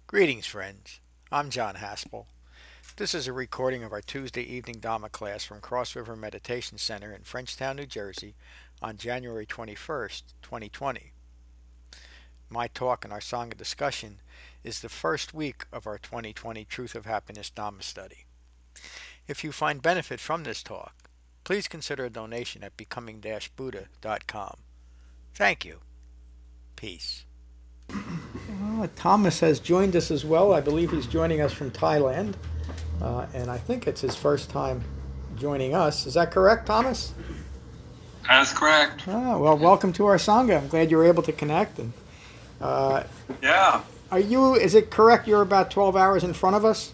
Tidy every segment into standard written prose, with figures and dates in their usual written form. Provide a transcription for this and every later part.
Greetings, friends. I'm John Haspel. This is a recording of our Tuesday evening Dhamma class from Cross River Meditation Center in Frenchtown, New Jersey on January 21st, 2020. My talk and our Sangha discussion is the first week of our 2020 Truth of Happiness Dhamma study. If you find benefit from this talk, please consider a donation at becoming-buddha.com. Thank you. Peace. Thomas has joined us as well. I believe he's joining us from Thailand, and I think it's his first time joining us. Is that correct, Thomas? That's correct. Well, welcome to our Sangha. I'm glad you were able to connect. And Yeah, is it correct you're about 12 hours in front of us?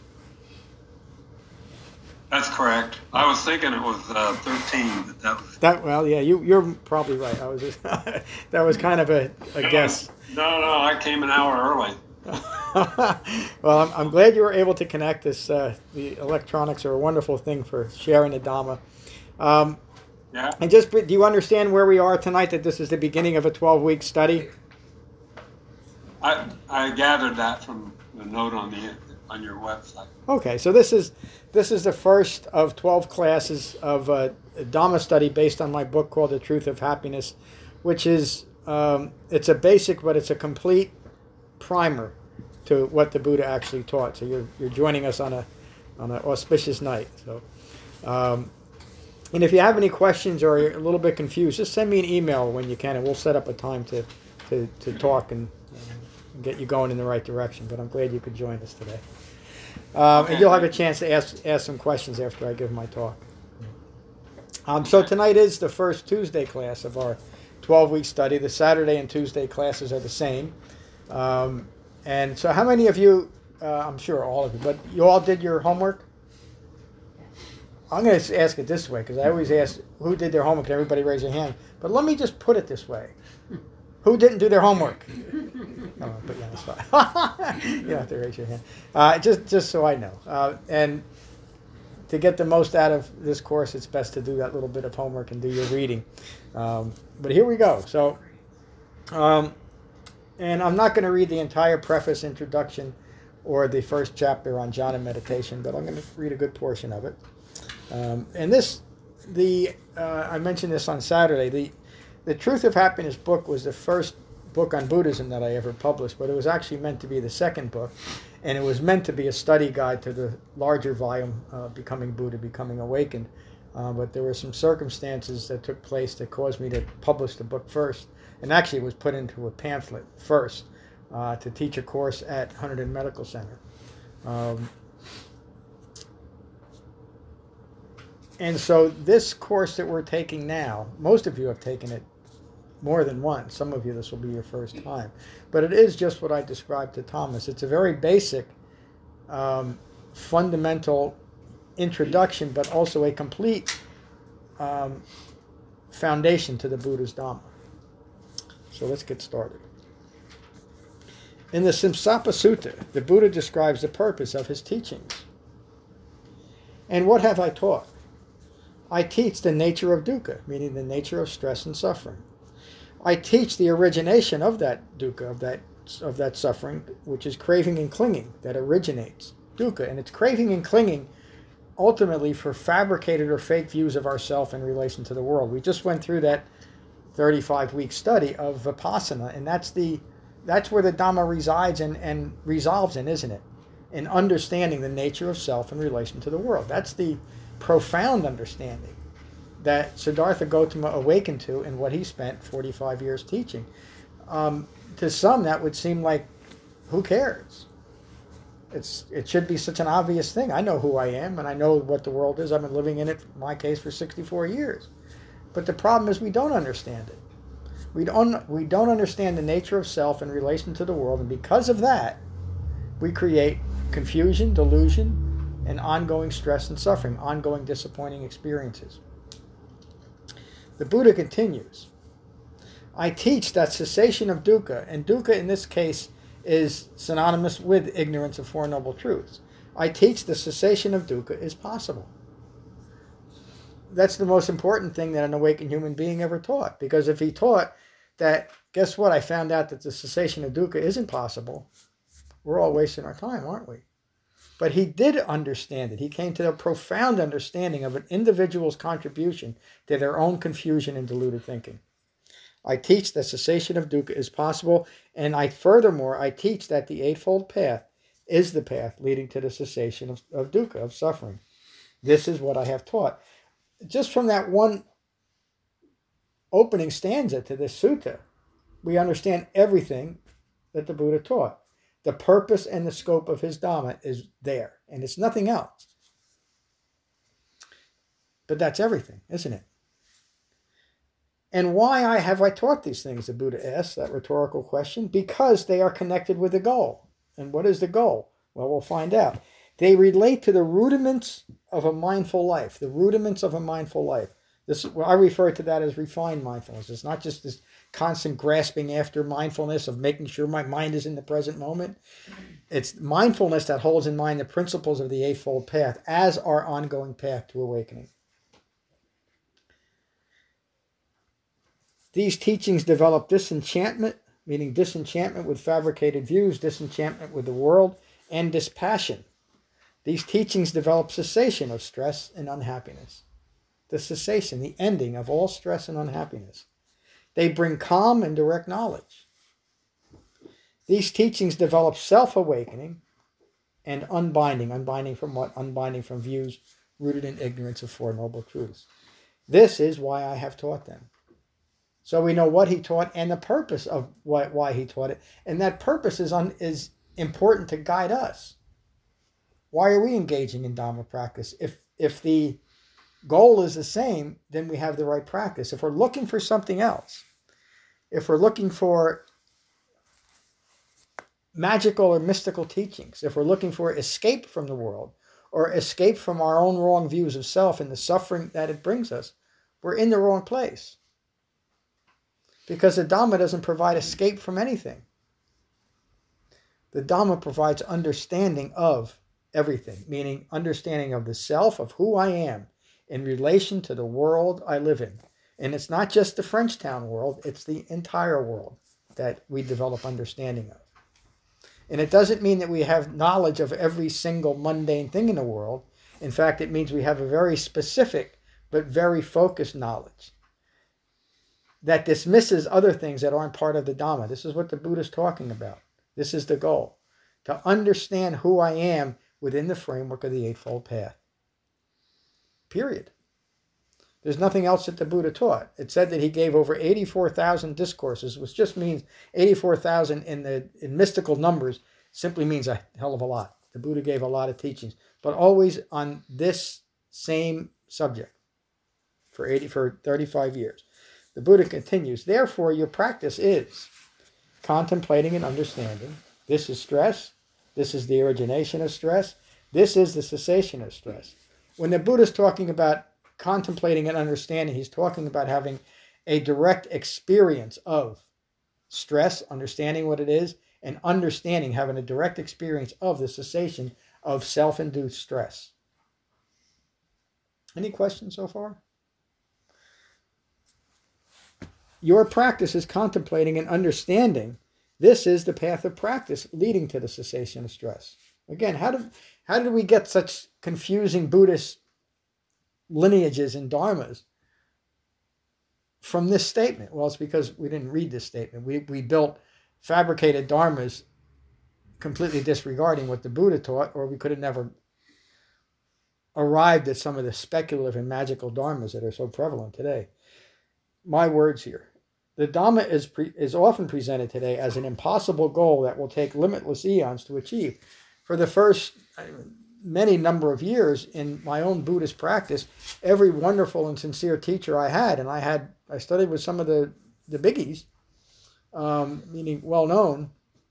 that's correct. I was thinking it was 13, but that was... Well, yeah, you're probably right. I was just that was kind of a guess. No, I came an hour early. Well, I'm glad you were able to connect. The electronics are a wonderful thing for sharing the Dhamma. Yeah, And do you understand where we are tonight, that this is the beginning of a 12-week study? I gathered that from the note on your website. Okay, so this is the first of 12 classes of a Dhamma study based on my book called The Truth of Happiness, which is, it's a basic, but it's a complete primer to what the Buddha actually taught. So you're joining us on an auspicious night. So, and if you have any questions or you're a little bit confused, just send me an email when you can, and we'll set up a time to talk and get you going in the right direction. But I'm glad you could join us today. And you'll have a chance to ask some questions after I give my talk. So tonight is the first Tuesday class of our 12-week study. The Saturday and Tuesday classes are the same. And so how many of you, I'm sure all of you, but you all did your homework? I'm going to ask it this way, because I always ask who did their homework, and everybody raise their hand. But let me just put it this way. Who didn't do their homework? No, I'll put you on the spot. You don't have to raise your hand. Just so I know. And to get the most out of this course, it's best to do that little bit of homework and do your reading. But here we go. So, and I'm not going to read the entire preface, introduction, or the first chapter on jhana meditation, but I'm going to read a good portion of it. And I mentioned this on Saturday. The Truth of Happiness book was the first book on Buddhism that I ever published, but it was actually meant to be the second book, and it was meant to be a study guide to the larger volume, Becoming Buddha, Becoming Awakened. But there were some circumstances that took place that caused me to publish the book first, and actually it was put into a pamphlet first to teach a course at Hunterdon Medical Center. And so this course that we're taking now, most of you have taken it more than once. Some of you, this will be your first time. But it is just what I described to Thomas. It's a very basic, fundamental introduction, but also a complete foundation to the Buddha's Dhamma. So let's get started. In the Simsapa Sutta, the Buddha describes the purpose of his teachings. And what have I taught? I teach the nature of dukkha, meaning the nature of stress and suffering. I teach the origination of that dukkha, of that suffering, which is craving and clinging, that originates dukkha. And it's craving and clinging ultimately for fabricated or fake views of ourself in relation to the world. We just went through that 35-week study of Vipassana, and that's where the Dhamma resides and resolves in, isn't it? In understanding the nature of self in relation to the world. That's the profound understanding that Siddhartha Gautama awakened to in what he spent 45 years teaching. To some, that would seem like, who cares? It should be such an obvious thing. I know who I am, and I know what the world is. I've been living in it, in my case, for 64 years. But the problem is we don't understand it. We don't understand the nature of self in relation to the world, and because of that, we create confusion, delusion, and ongoing stress and suffering, ongoing disappointing experiences. The Buddha continues, I teach that cessation of dukkha, and dukkha in this case is synonymous with ignorance of Four Noble Truths. I teach the cessation of dukkha is possible. That's the most important thing that an awakened human being ever taught, because if he taught that, guess what, I found out that the cessation of dukkha isn't possible, We're all wasting our time, aren't we? But he did understand it. He came to a profound understanding of an individual's contribution to their own confusion and deluded thinking. I teach that cessation of dukkha is possible, and I teach that the Eightfold Path is the path leading to the cessation of dukkha, of suffering. This is what I have taught. Just from that one opening stanza to this sutta, we understand everything that the Buddha taught. The purpose and the scope of his Dhamma is there, and it's nothing else. But that's everything, isn't it? And why have I taught these things, the Buddha asks, that rhetorical question? Because they are connected with the goal. And what is the goal? Well, we'll find out. They relate to the rudiments of a mindful life, the rudiments of a mindful life. I refer to that as refined mindfulness. It's not just this constant grasping after mindfulness of making sure my mind is in the present moment. It's mindfulness that holds in mind the principles of the Eightfold Path as our ongoing path to awakening. These teachings develop disenchantment, meaning disenchantment with fabricated views, disenchantment with the world, and dispassion. These teachings develop cessation of stress and unhappiness. The cessation, the ending of all stress and unhappiness. They bring calm and direct knowledge. These teachings develop self-awakening and unbinding. Unbinding from what? Unbinding from views rooted in ignorance of Four Noble Truths. This is why I have taught them. So we know what he taught and the purpose of why he taught it. And that purpose is important to guide us. Why are we engaging in Dhamma practice? If the goal is the same, then we have the right practice. If we're looking for something else, if we're looking for magical or mystical teachings, if we're looking for escape from the world or escape from our own wrong views of self and the suffering that it brings us, we're in the wrong place. Because the Dhamma doesn't provide escape from anything. The Dhamma provides understanding of everything, meaning understanding of the self, of who I am in relation to the world I live in. And it's not just the Frenchtown world, it's the entire world that we develop understanding of. And it doesn't mean that we have knowledge of every single mundane thing in the world. In fact, it means we have a very specific but very focused knowledge that dismisses other things that aren't part of the Dhamma. This is what the Buddha is talking about. This is the goal, to understand who I am within the framework of the Eightfold Path. Period. There's nothing else that the Buddha taught. It said that he gave over 84,000 discourses, which just means 84,000 in mystical numbers simply means a hell of a lot. The Buddha gave a lot of teachings, but always on this same subject for 35 years. The Buddha continues, therefore your practice is contemplating and understanding. This is stress. This is the origination of stress. This is the cessation of stress. When the Buddha is talking about contemplating and understanding, he's talking about having a direct experience of stress, understanding what it is, and understanding, having a direct experience of the cessation of self-induced stress. Any questions so far? Your practice is contemplating and understanding. This is the path of practice leading to the cessation of stress. Again, how did we get such confusing Buddhist lineages and dharmas from this statement? Well, it's because we didn't read this statement. We built fabricated dharmas completely disregarding what the Buddha taught, or we could have never arrived at some of the speculative and magical dharmas that are so prevalent today. My words here. The Dhamma is often presented today as an impossible goal that will take limitless eons to achieve. For the first many number of years in my own Buddhist practice, every wonderful and sincere teacher I had, and I studied with some of the biggies, meaning well-known,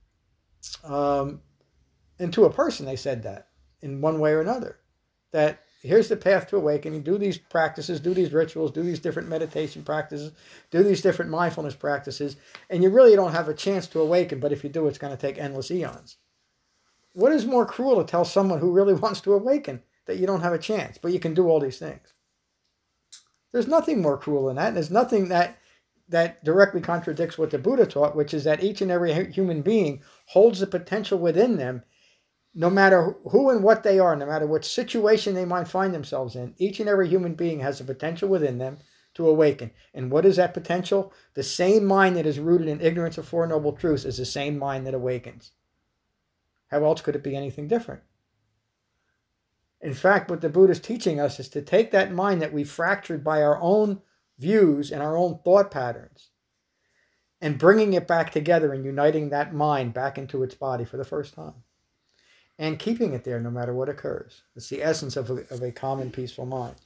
and to a person they said that in one way or another, that here's the path to awakening, do these practices, do these rituals, do these different meditation practices, do these different mindfulness practices, and you really don't have a chance to awaken, but if you do, it's going to take endless eons. What is more cruel to tell someone who really wants to awaken that you don't have a chance, but you can do all these things? There's nothing more cruel than that. There's nothing that that directly contradicts what the Buddha taught, which is that each and every human being holds the potential within them, no matter who and what they are, no matter what situation they might find themselves in. Each and every human being has the potential within them to awaken. And what is that potential? The same mind that is rooted in ignorance of Four Noble Truths is the same mind that awakens. How else could it be anything different? In fact, what the Buddha is teaching us is to take that mind that we fractured by our own views and our own thought patterns and bringing it back together and uniting that mind back into its body for the first time and keeping it there no matter what occurs. It's the essence of a calm and peaceful mind.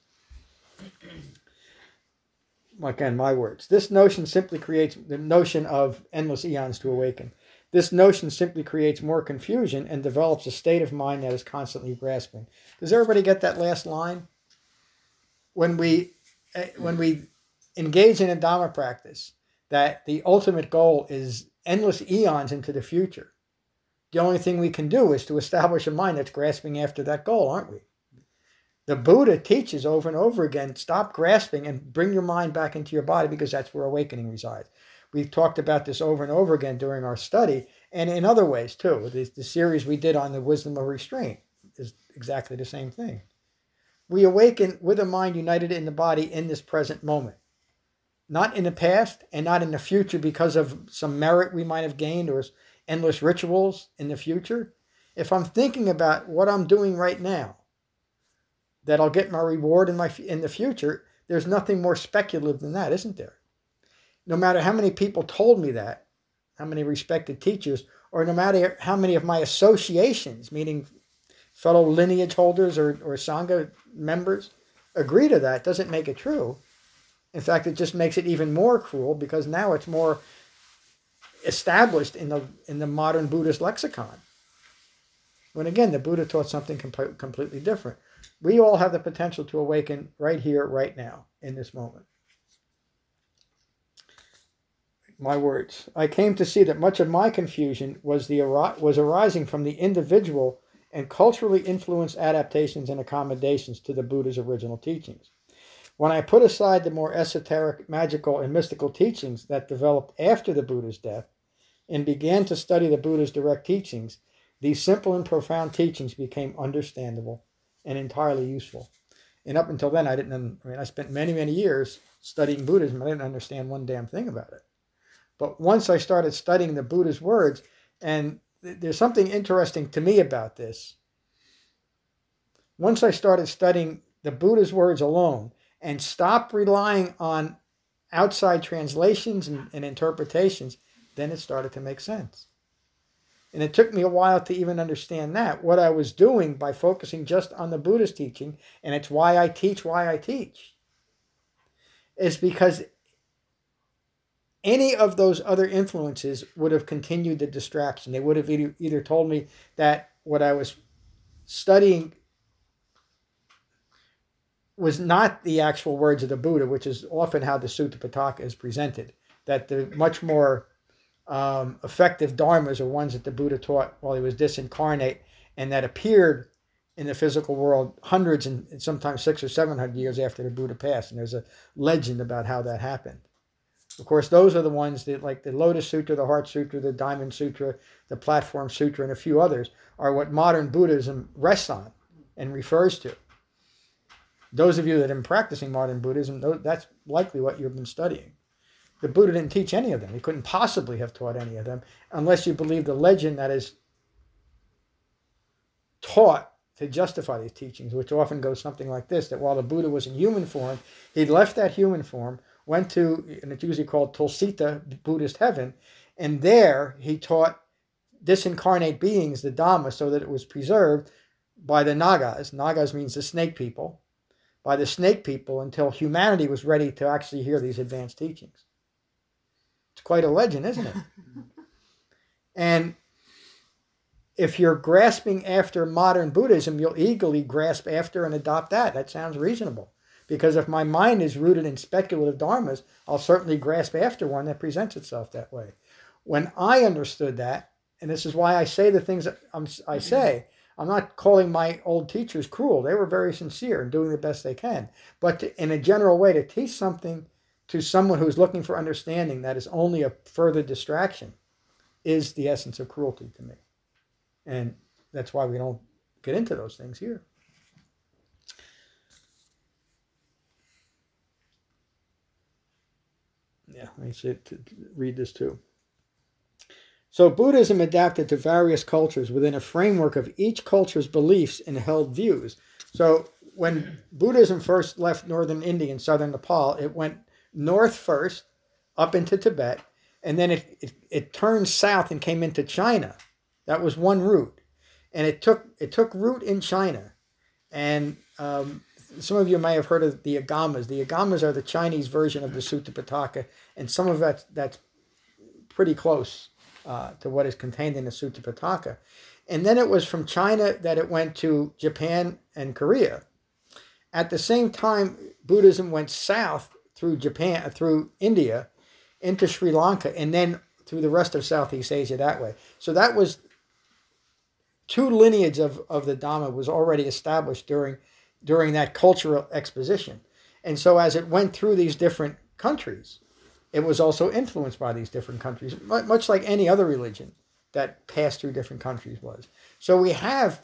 Again, my words. This notion simply creates the notion of endless eons to awaken. This notion simply creates more confusion and develops a state of mind that is constantly grasping. Does everybody get that last line? When we engage in a Dhamma practice, that the ultimate goal is endless eons into the future. The only thing we can do is to establish a mind that's grasping after that goal, aren't we? The Buddha teaches over and over again, stop grasping and bring your mind back into your body, because that's where awakening resides. We've talked about this over and over again during our study and in other ways too. The series we did on the wisdom of restraint is exactly the same thing. We awaken with a mind united in the body in this present moment. Not in the past and not in the future because of some merit we might have gained or endless rituals in the future. If I'm thinking about what I'm doing right now, that I'll get my reward in the future, there's nothing more speculative than that, isn't there? No matter how many people told me that, how many respected teachers, or no matter how many of my associations, meaning fellow lineage holders or Sangha members, agree to that, doesn't make it true. In fact, it just makes it even more cruel, because now it's more established in the modern Buddhist lexicon. When again, the Buddha taught something completely different. We all have the potential to awaken right here, right now, in this moment. My words. I came to see that much of my confusion was arising from the individual and culturally influenced adaptations and accommodations to the Buddha's original teachings. When I put aside the more esoteric, magical, and mystical teachings that developed after the Buddha's death and began to study the Buddha's direct teachings, these simple and profound teachings became understandable and entirely useful. And up until then, I spent many, many years studying Buddhism. I didn't understand one damn thing about it. But once I started studying the Buddha's words, and there's something interesting to me about this. Once I started studying the Buddha's words alone and stopped relying on outside translations and interpretations, then it started to make sense. And it took me a while to even understand that. What I was doing by focusing just on the Buddha's teaching, and it's why I teach, is because any of those other influences would have continued the distraction. They would have either told me that what I was studying was not the actual words of the Buddha, which is often how the Sutta Pitaka is presented, that the much more effective dharmas are ones that the Buddha taught while he was disincarnate and that appeared in the physical world hundreds and sometimes 600 or 700 years after the Buddha passed. And there's a legend about how that happened. Of course, those are the ones that, like the Lotus Sutra, the Heart Sutra, the Diamond Sutra, the Platform Sutra, and a few others, are what modern Buddhism rests on and refers to. Those of you that have been practicing modern Buddhism, that's likely what you've been studying. The Buddha didn't teach any of them. He couldn't possibly have taught any of them unless you believe the legend that is taught to justify these teachings, which often goes something like this, that while the Buddha was in human form, he left that human form, went to, and it's usually called Tulsita, Buddhist heaven, and there he taught disincarnate beings the Dhamma so that it was preserved by the Nagas. Nagas means the snake people. By the snake people until humanity was ready to actually hear these advanced teachings. It's quite a legend, isn't it? And if you're grasping after modern Buddhism, you'll eagerly grasp after and adopt that. That sounds reasonable. Because if my mind is rooted in speculative dharmas, I'll certainly grasp after one that presents itself that way. When I understood that, and this is why I say the things that I say, I'm not calling my old teachers cruel. They were very sincere in doing the best they can. But in a general way, to teach something to someone who's looking for understanding that is only a further distraction is the essence of cruelty to me. And that's why we don't get into those things here. Yeah, let me see to read this too. So Buddhism adapted to various cultures within a framework of each culture's beliefs and held views. So when Buddhism first left northern India and southern Nepal, it went north first, up into Tibet, and then it turned south and came into China. That was one route. And it took root in China. And some of you may have heard of the Agamas. The Agamas are the Chinese version of the Sutta Pitaka, and some of that's pretty close to what is contained in the Sutta Pitaka. And then it was from China that it went to Japan and Korea. At the same time, Buddhism went south through Japan, through India, into Sri Lanka, and then through the rest of Southeast Asia that way. So that was two lineages of the Dhamma was already established during that cultural exposition. And so as it went through these different countries, it was also influenced by these different countries, much like any other religion that passed through different countries was. So we have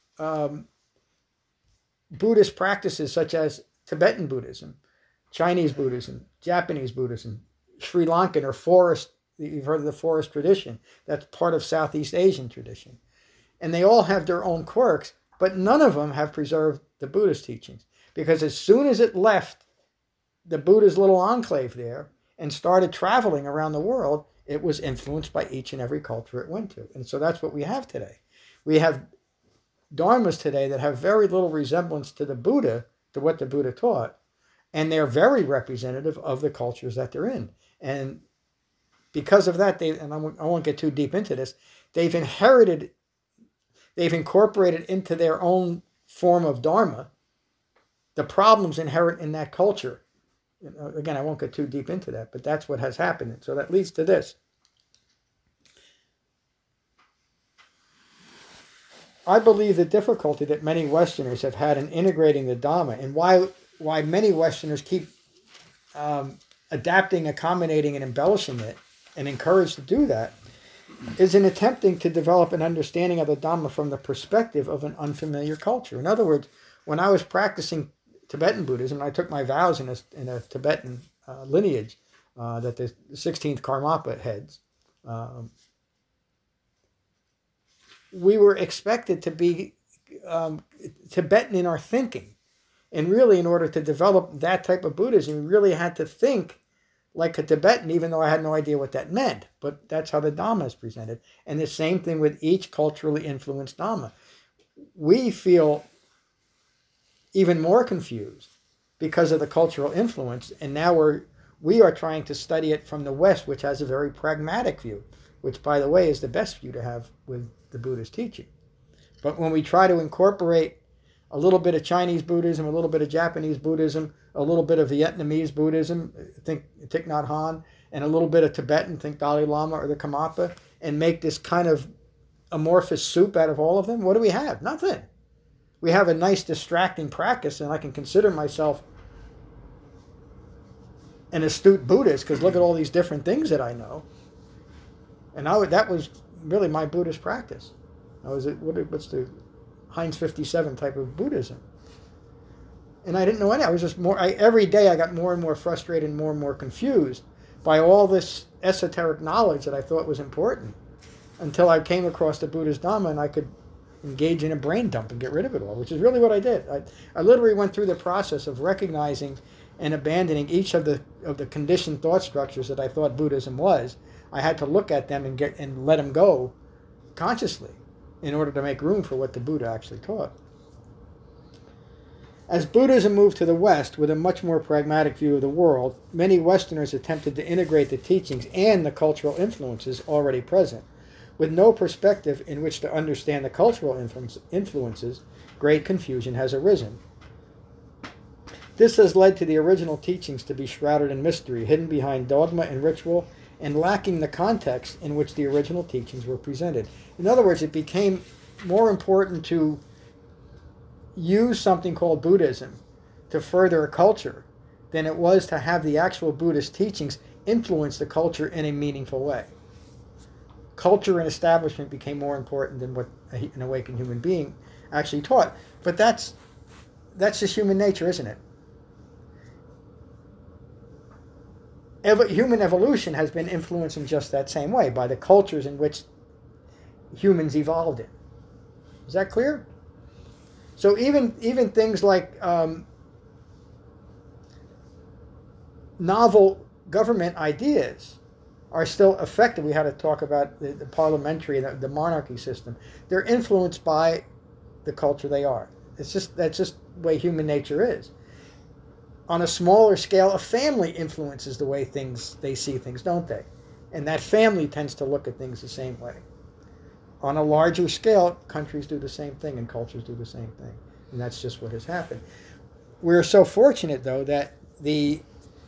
Buddhist practices such as Tibetan Buddhism, Chinese Buddhism, Japanese Buddhism, Sri Lankan or forest, you've heard of the forest tradition, that's part of Southeast Asian tradition. And they all have their own quirks, but none of them have preserved the Buddhist teachings. Because as soon as it left the Buddha's little enclave there and started traveling around the world, it was influenced by each and every culture it went to. And so that's what we have today. We have dharmas today that have very little resemblance to the Buddha, to what the Buddha taught, and they're very representative of the cultures that they're in. And because of that, I won't get too deep into this, they've incorporated into their own form of dharma the problems inherent in that culture. Again, I won't get too deep into that, but that's what has happened. So that leads to this. I believe the difficulty that many Westerners have had in integrating the Dhamma, and why many Westerners keep adapting, accommodating, and embellishing it, and encouraged to do that, is in attempting to develop an understanding of the Dhamma from the perspective of an unfamiliar culture. In other words, when I was practicing Tibetan Buddhism, I took my vows in a Tibetan lineage that the 16th Karmapa heads. We were expected to be Tibetan in our thinking. And really, in order to develop that type of Buddhism, we really had to think like a Tibetan, even though I had no idea what that meant. But that's how the Dhamma is presented. And the same thing with each culturally influenced Dhamma. We feel even more confused because of the cultural influence. And now we are trying to study it from the West, which has a very pragmatic view, which, by the way, is the best view to have with the Buddhist teaching. But when we try to incorporate a little bit of Chinese Buddhism, a little bit of Japanese Buddhism, a little bit of Vietnamese Buddhism, think Thich Nhat Hanh, and a little bit of Tibetan, think Dalai Lama or the Karmapa, and make this kind of amorphous soup out of all of them, what do we have? Nothing. We have a nice distracting practice, and I can consider myself an astute Buddhist because look at all these different things that I know. And that was really my Buddhist practice. What's the Heinz 57 type of Buddhism? And I didn't know any. I was just every day I got more and more frustrated and more confused by all this esoteric knowledge that I thought was important until I came across the Buddhist Dhamma and I could engage in a brain dump and get rid of it all, which is really what I did. I literally went through the process of recognizing and abandoning each of the conditioned thought structures that I thought Buddhism was. I had to look at them and let them go consciously in order to make room for what the Buddha actually taught. As Buddhism moved to the West with a much more pragmatic view of the world, many Westerners attempted to integrate the teachings and the cultural influences already present. With no perspective in which to understand the cultural influences, great confusion has arisen. This has led to the original teachings to be shrouded in mystery, hidden behind dogma and ritual, and lacking the context in which the original teachings were presented. In other words, it became more important to use something called Buddhism to further a culture than it was to have the actual Buddhist teachings influence the culture in a meaningful way. Culture and establishment became more important than what an awakened human being actually taught. But that's just human nature, isn't it? Human evolution has been influenced in just that same way by the cultures in which humans evolved in. Is that clear? So even things like novel government ideas are still effective. We had to talk about the parliamentary and the monarchy system. They're influenced by the culture they are. That's just the way human nature is. On a smaller scale, a family influences the way they see things, don't they? And that family tends to look at things the same way. On a larger scale, countries do the same thing and cultures do the same thing. And that's just what has happened. We're so fortunate, though, that the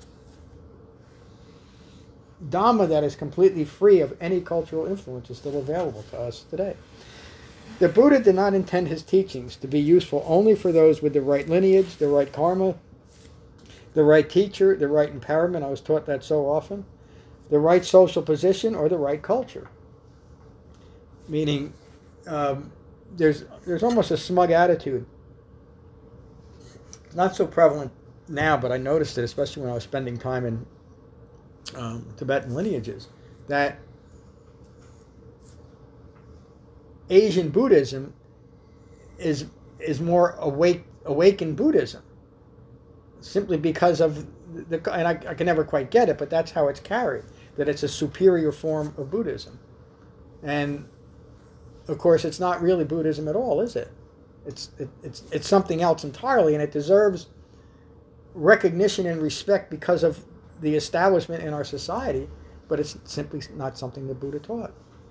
Dhamma that is completely free of any cultural influence is still available to us today. The Buddha did not intend his teachings to be useful only for those with the right lineage, the right karma, the right teacher, the right empowerment. I was taught that so often. The right social position or the right culture. Meaning, there's almost a smug attitude. It's not so prevalent now, but I noticed it, especially when I was spending time in Tibetan lineages, that Asian Buddhism is more awakened Buddhism, simply because of and I can never quite get it, but that's how it's carried, that it's a superior form of Buddhism. And of course, it's not really Buddhism at all, is it? It's something else entirely, and it deserves recognition and respect because of the establishment in our society, but it's simply not something the Buddha taught.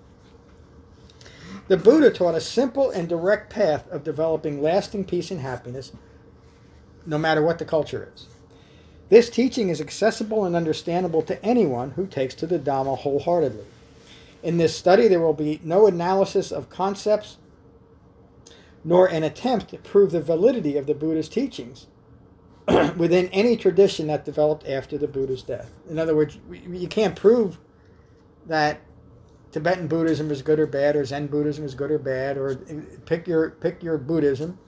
The Buddha taught a simple and direct path of developing lasting peace and happiness, no matter what the culture is. This teaching is accessible and understandable to anyone who takes to the Dhamma wholeheartedly. In this study, there will be no analysis of concepts, nor an attempt to prove the validity of the Buddha's teachings within any tradition that developed after the Buddha's death. In other words, you can't prove that Tibetan Buddhism is good or bad, or Zen Buddhism is good or bad, or pick your Buddhism,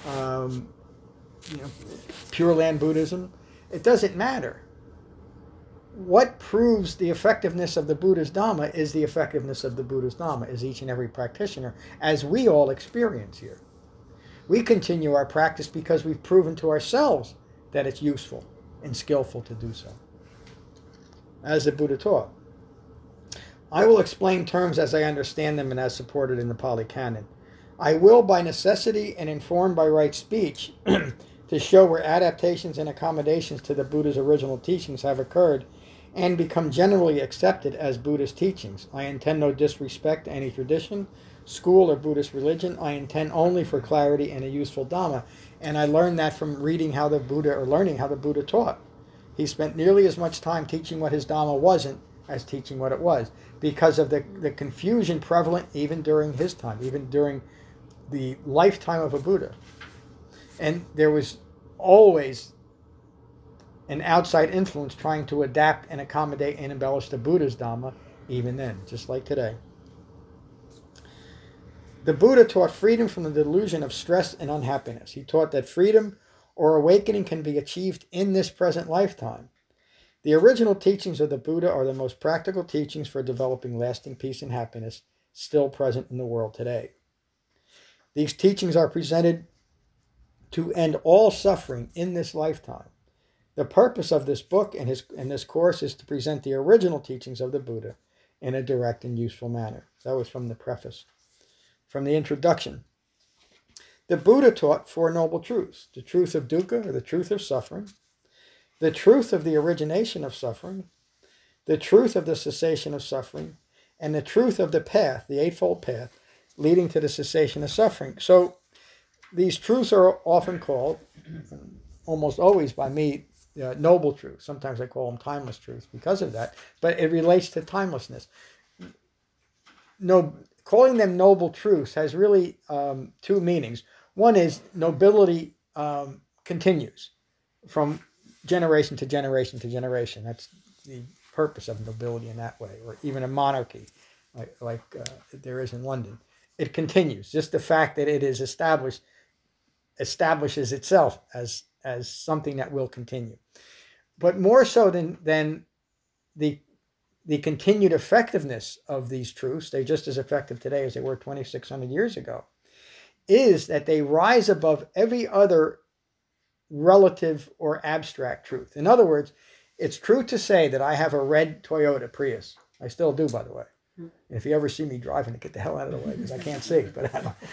Pure Land Buddhism. It doesn't matter. What proves the effectiveness of the Buddha's Dhamma is the effectiveness of the Buddha's Dhamma, is each and every practitioner, as we all experience here. We continue our practice because we've proven to ourselves that it's useful and skillful to do so, as the Buddha taught. I will explain terms as I understand them and as supported in the Pali Canon. I will, by necessity and informed by right speech, to show where adaptations and accommodations to the Buddha's original teachings have occurred and become generally accepted as Buddhist teachings. I intend no disrespect to any tradition, school, or Buddhist religion. I intend only for clarity and a useful Dhamma. And I learned that from learning how the Buddha taught. He spent nearly as much time teaching what his Dhamma wasn't as teaching what it was, because of the confusion prevalent even during his time, even during the lifetime of a Buddha. And there was always an outside influence trying to adapt and accommodate and embellish the Buddha's Dhamma, even then, just like today. The Buddha taught freedom from the delusion of stress and unhappiness. He taught that freedom or awakening can be achieved in this present lifetime. The original teachings of the Buddha are the most practical teachings for developing lasting peace and happiness still present in the world today. These teachings are presented to end all suffering in this lifetime. The purpose of this book and this course is to present the original teachings of the Buddha in a direct and useful manner. That was from the preface. From the introduction. The Buddha taught four noble truths: the truth of dukkha, or the truth of suffering, the truth of the origination of suffering, the truth of the cessation of suffering, and the truth of the path, the Eightfold Path, leading to the cessation of suffering. So these truths are often called, almost always by me, noble truths. Sometimes I call them timeless truths because of that, but it relates to timelessness. Calling them noble truths has really two meanings. One is nobility continues from generation to generation to generation. That's the purpose of nobility in that way, or even a monarchy, like there is in London. It continues. Just the fact that it is establishes itself as something that will continue. But more so than the continued effectiveness of these truths, they're just as effective today as they were 2,600 years ago, is that they rise above every other relative or abstract truth. In other words, it's true to say that I have a red Toyota Prius. I still do, by the way. And if you ever see me driving it, get the hell out of the way because I can't see. But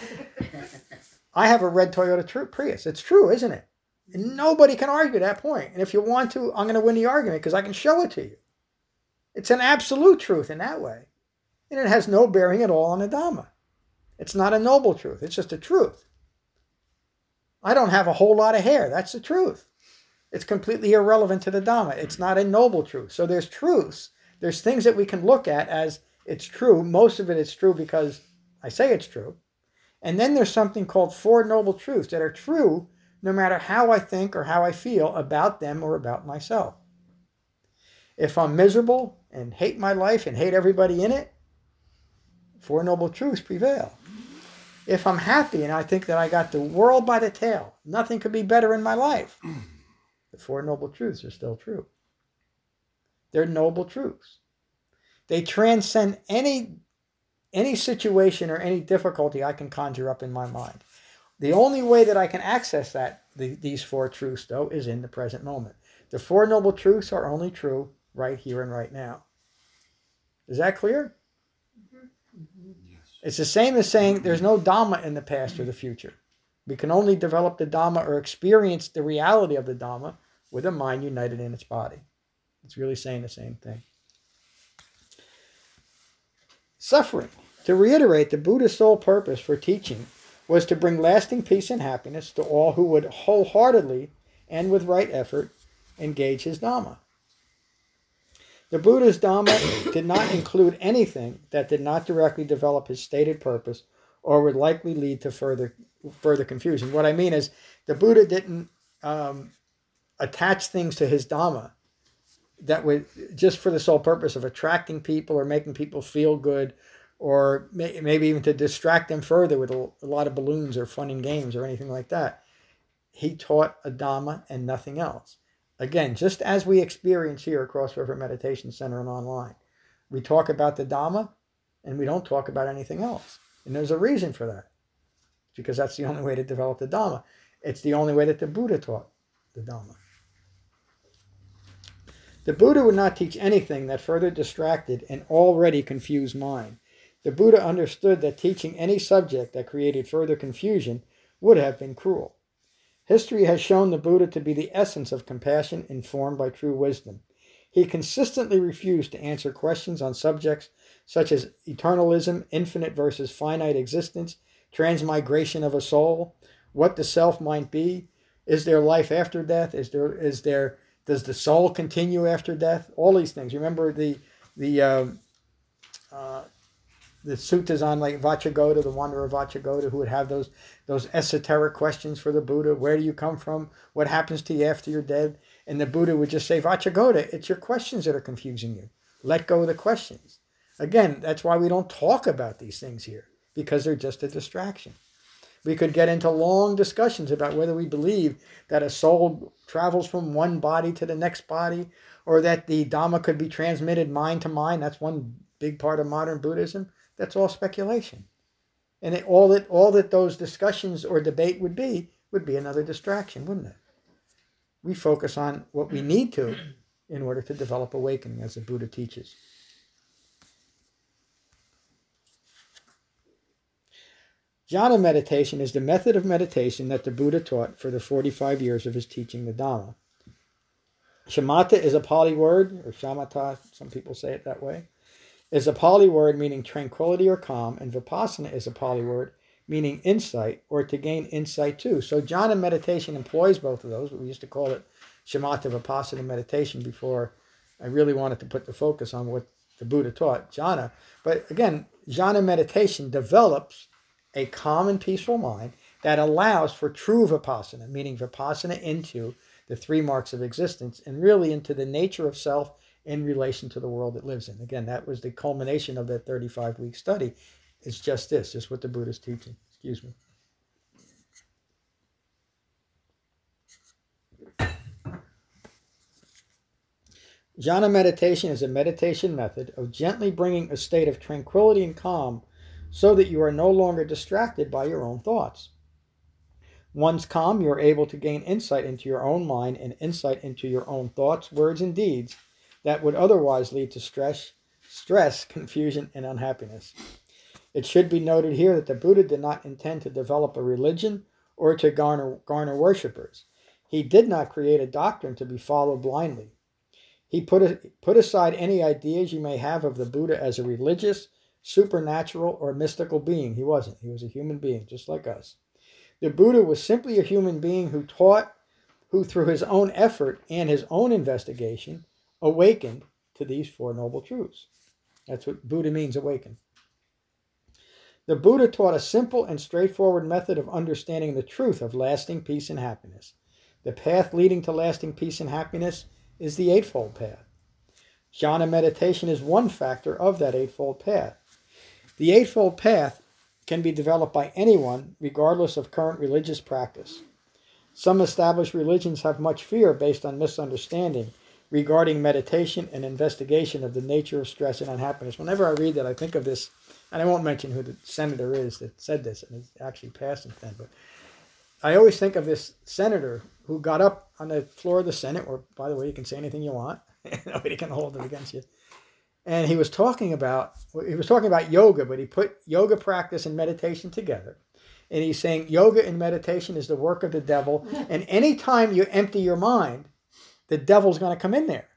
I have a red Toyota Prius. It's true, isn't it? And nobody can argue that point. And if you want to, I'm going to win the argument because I can show it to you. It's an absolute truth in that way. And it has no bearing at all on the Dhamma. It's not a noble truth. It's just a truth. I don't have a whole lot of hair. That's the truth. It's completely irrelevant to the Dhamma. It's not a noble truth. So there's truths. There's things that we can look at as it's true. Most of it is true because I say it's true. And then there's something called Four Noble Truths that are true no matter how I think or how I feel about them or about myself. If I'm miserable and hate my life and hate everybody in it, Four Noble Truths prevail. If I'm happy and I think that I got the world by the tail, nothing could be better in my life, the Four Noble Truths are still true. They're noble truths. They transcend any situation or any difficulty I can conjure up in my mind. The only way that I can access these four truths, though, is in the present moment. The Four Noble Truths are only true right here and right now. Is that clear? Yes. It's the same as saying there's no Dhamma in the past or the future. We can only develop the Dhamma or experience the reality of the Dhamma with a mind united in its body. It's really saying the same thing. Suffering. To reiterate, the Buddha's sole purpose for teaching was to bring lasting peace and happiness to all who would wholeheartedly and with right effort engage his Dhamma. The Buddha's Dhamma did not include anything that did not directly develop his stated purpose or would likely lead to further confusion. What I mean is the Buddha didn't attach things to his Dhamma that would just for the sole purpose of attracting people or making people feel good, or maybe even to distract them further with a lot of balloons or fun and games or anything like that. He taught a Dhamma and nothing else. Again, just as we experience here at Cross River Meditation Center and online, we talk about the Dhamma and we don't talk about anything else. And there's a reason for that. Because that's the only way to develop the Dhamma. It's the only way that the Buddha taught the Dhamma. The Buddha would not teach anything that further distracted an already confused mind. The Buddha understood that teaching any subject that created further confusion would have been cruel. History has shown the Buddha to be the essence of compassion informed by true wisdom. He consistently refused to answer questions on subjects such as eternalism, infinite versus finite existence, transmigration of a soul, what the self might be, is there life after death, does the soul continue after death? All these things. Remember the suttas on like Vacchagotta, the wanderer Vacchagotta, who would have those esoteric questions for the Buddha. Where do you come from? What happens to you after you're dead? And the Buddha would just say, Vacchagotta, it's your questions that are confusing you. Let go of the questions. Again, that's why we don't talk about these things here, because they're just a distraction. We could get into long discussions about whether we believe that a soul travels from one body to the next body, or that the Dhamma could be transmitted mind to mind. That's one big part of modern Buddhism. That's all speculation. And all that those discussions or debate would be another distraction, wouldn't it? We focus on what we need to in order to develop awakening, as the Buddha teaches. Jhana meditation is the method of meditation that the Buddha taught for the 45 years of his teaching the Dhamma. Shamatha is a Pali word, or shamatha, some people say it that way, is a Pali word meaning tranquility or calm, and vipassana is a Pali word meaning insight or to gain insight too. So jhana meditation employs both of those. We used to call it shamatha vipassana meditation before I really wanted to put the focus on what the Buddha taught, jhana. But again, jhana meditation develops a calm and peaceful mind that allows for true vipassana, meaning vipassana into the the three marks of existence, and really into the nature of self in relation to the world it lives in. Again, that was the culmination of that 35-week study. It's just this, just what the Buddha's teaching. Excuse me. Jhana meditation is a meditation method of gently bringing a state of tranquility and calm so that you are no longer distracted by your own thoughts. Once calm, you are able to gain insight into your own mind and insight into your own thoughts, words, and deeds that would otherwise lead to stress, confusion, and unhappiness. It should be noted here that the Buddha did not intend to develop a religion or to garner worshippers. He did not create a doctrine to be followed blindly. He put aside any ideas you may have of the Buddha as a religious, supernatural, or mystical being. He wasn't. He was a human being, just like us. The Buddha was simply a human being who through his own effort and his own investigation, awakened to these Four Noble Truths. That's what Buddha means, awaken. The Buddha taught a simple and straightforward method of understanding the truth of lasting peace and happiness. The path leading to lasting peace and happiness is the Eightfold Path. Jhana meditation is one factor of that Eightfold Path. The Eightfold Path can be developed by anyone, regardless of current religious practice. Some established religions have much fear based on misunderstanding regarding meditation and investigation of the nature of stress and unhappiness. Whenever I read that, I think of this, and I won't mention who the senator is that said this, and it's actually passed since then, but I always think of this senator who got up on the floor of the Senate, where, by the way, you can say anything you want. Nobody can hold it against you. And he was talking about yoga, but he put yoga practice and meditation together. And he's saying yoga and meditation is the work of the devil. And anytime you empty your mind, the devil's going to come in there.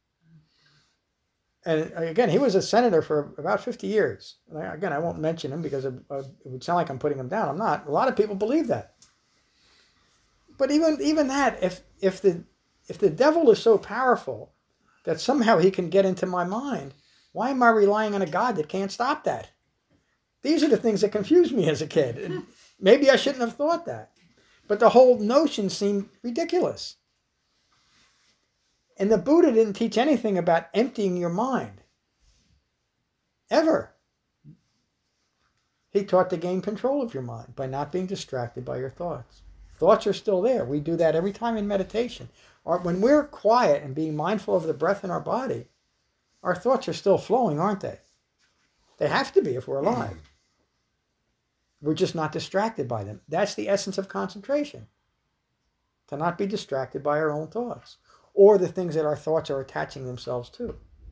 And again, he was a senator for about 50 years. Again, I won't mention him because it would sound like I'm putting him down. I'm not. A lot of people believe that. But even that, if the devil is so powerful that somehow he can get into my mind, why am I relying on a God that can't stop that? These are the things that confused me as a kid. And maybe I shouldn't have thought that. But the whole notion seemed ridiculous. And the Buddha didn't teach anything about emptying your mind. Ever. He taught to gain control of your mind by not being distracted by your thoughts. Thoughts are still there. We do that every time in meditation. Or when we're quiet and being mindful of the breath in our body, our thoughts are still flowing, aren't they? They have to be if we're alive. We're just not distracted by them. That's the essence of concentration. To not be distracted by our own thoughts or the things that our thoughts are attaching themselves to.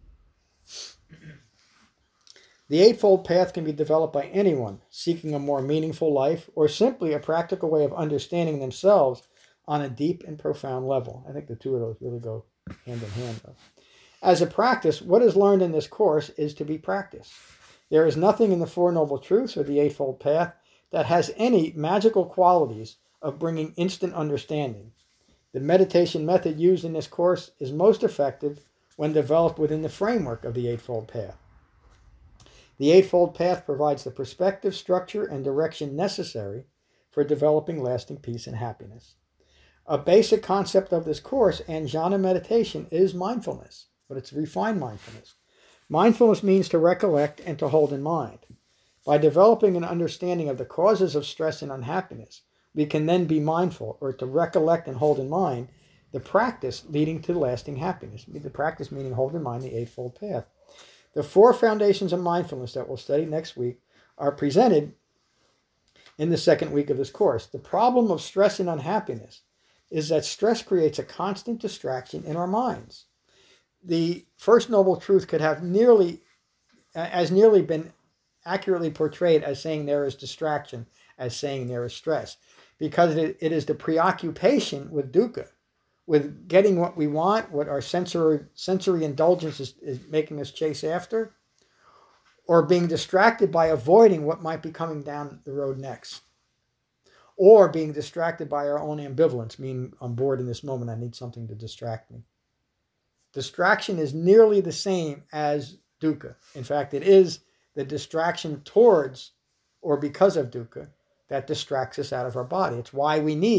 The Eightfold Path can be developed by anyone seeking a more meaningful life or simply a practical way of understanding themselves on a deep and profound level. I think the two of those really go hand in hand, though. As a practice, what is learned in this course is to be practiced. There is nothing in the Four Noble Truths or the Eightfold Path that has any magical qualities of bringing instant understanding. The meditation method used in this course is most effective when developed within the framework of the Eightfold Path. The Eightfold Path provides the perspective, structure, and direction necessary for developing lasting peace and happiness. A basic concept of this course and jhana meditation is mindfulness, but it's refined mindfulness. Mindfulness means to recollect and to hold in mind. By developing an understanding of the causes of stress and unhappiness, we can then be mindful, or to recollect and hold in mind, the practice leading to lasting happiness. The practice meaning hold in mind the Eightfold Path. The four foundations of mindfulness that we'll study next week are presented in the second week of this course. The problem of stress and unhappiness is that stress creates a constant distraction in our minds. The First Noble Truth could have nearly been accurately portrayed as saying there is distraction, as saying there is stress, because it is the preoccupation with dukkha, with getting what we want, what our sensory indulgence is making us chase after, or being distracted by avoiding what might be coming down the road next, or being distracted by our own ambivalence, meaning I'm bored in this moment, I need something to distract me. Distraction is nearly the same as dukkha. In fact, it is the distraction towards or because of dukkha that distracts us out of our body. It's why we need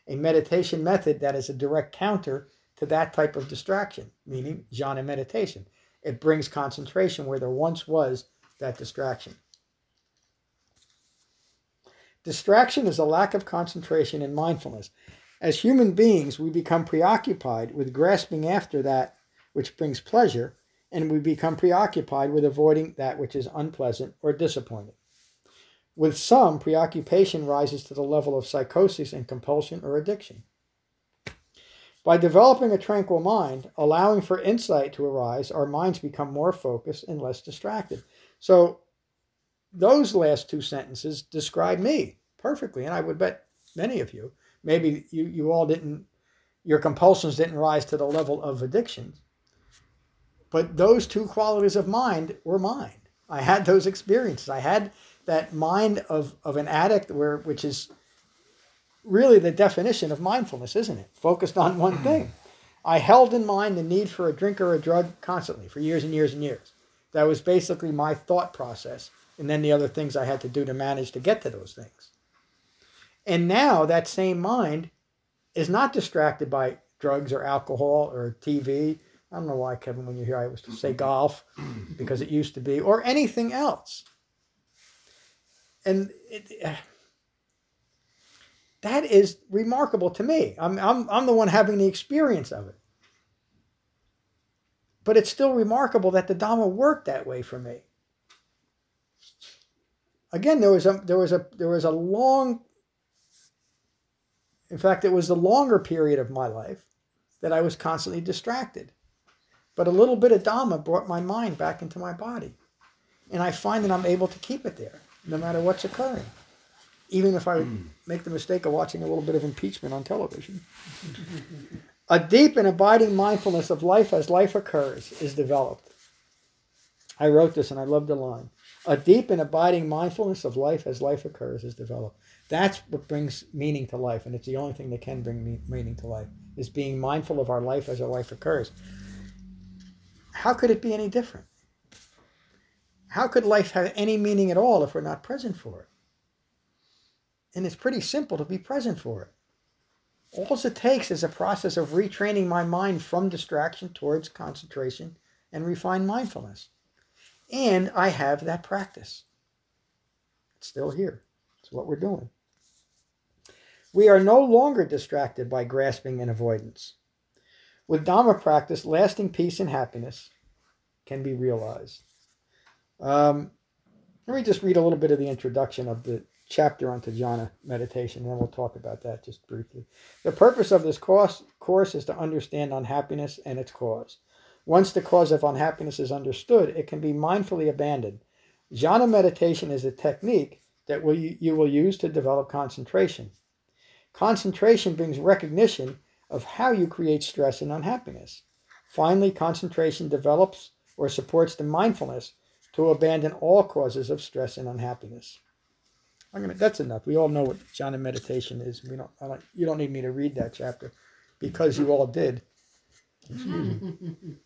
a meditation method that is a direct counter to that type of distraction, meaning jhana meditation. It brings concentration where there once was that distraction. Distraction is a lack of concentration and mindfulness. As human beings, we become preoccupied with grasping after that which brings pleasure, and we become preoccupied with avoiding that which is unpleasant or disappointing. With some, preoccupation rises to the level of psychosis and compulsion or addiction. By developing a tranquil mind, allowing for insight to arise, our minds become more focused and less distracted. So those last two sentences describe me perfectly, and I would bet many of you, maybe you all didn't, your compulsions didn't rise to the level of addiction, but those two qualities of mind were mine. I had those experiences. I had that mind of an addict, which is really the definition of mindfulness, isn't it? Focused on one thing. I held in mind the need for a drink or a drug constantly for years and years and years. That was basically my thought process, and then the other things I had to do to manage to get to those things. And now that same mind is not distracted by drugs or alcohol or TV. I don't know why, Kevin, when you're here, I was to say golf, because it used to be, or anything else. And that is remarkable to me. I'm the one having the experience of it. But it's still remarkable that the Dhamma worked that way for me. Again, there was a long, in fact, it was the longer period of my life that I was constantly distracted. But a little bit of Dhamma brought my mind back into my body. And I find that I'm able to keep it there, no matter what's occurring. Even if I make the mistake of watching a little bit of impeachment on television. A deep and abiding mindfulness of life as life occurs is developed. I wrote this and I love the line. A deep and abiding mindfulness of life as life occurs is developed. That's what brings meaning to life, and it's the only thing that can bring meaning to life, is being mindful of our life as our life occurs. How could it be any different? How could life have any meaning at all if we're not present for it? And it's pretty simple to be present for it. All it takes is a process of retraining my mind from distraction towards concentration and refined mindfulness. And I have that practice. It's still here. It's what we're doing. We are no longer distracted by grasping and avoidance. With Dhamma practice, lasting peace and happiness can be realized. Let me just read a little bit of the introduction of the chapter onto jhana meditation, and then we'll talk about that just briefly. The purpose of this course is to understand unhappiness and its cause. Once the cause of unhappiness is understood, it can be mindfully abandoned. Jhana meditation is a technique that you will use to develop concentration. Concentration brings recognition of how you create stress and unhappiness. Finally, concentration develops or supports the mindfulness to abandon all causes of stress and unhappiness. That's enough. We all know what jhana meditation is. You don't need me to read that chapter because you all did. Excuse me.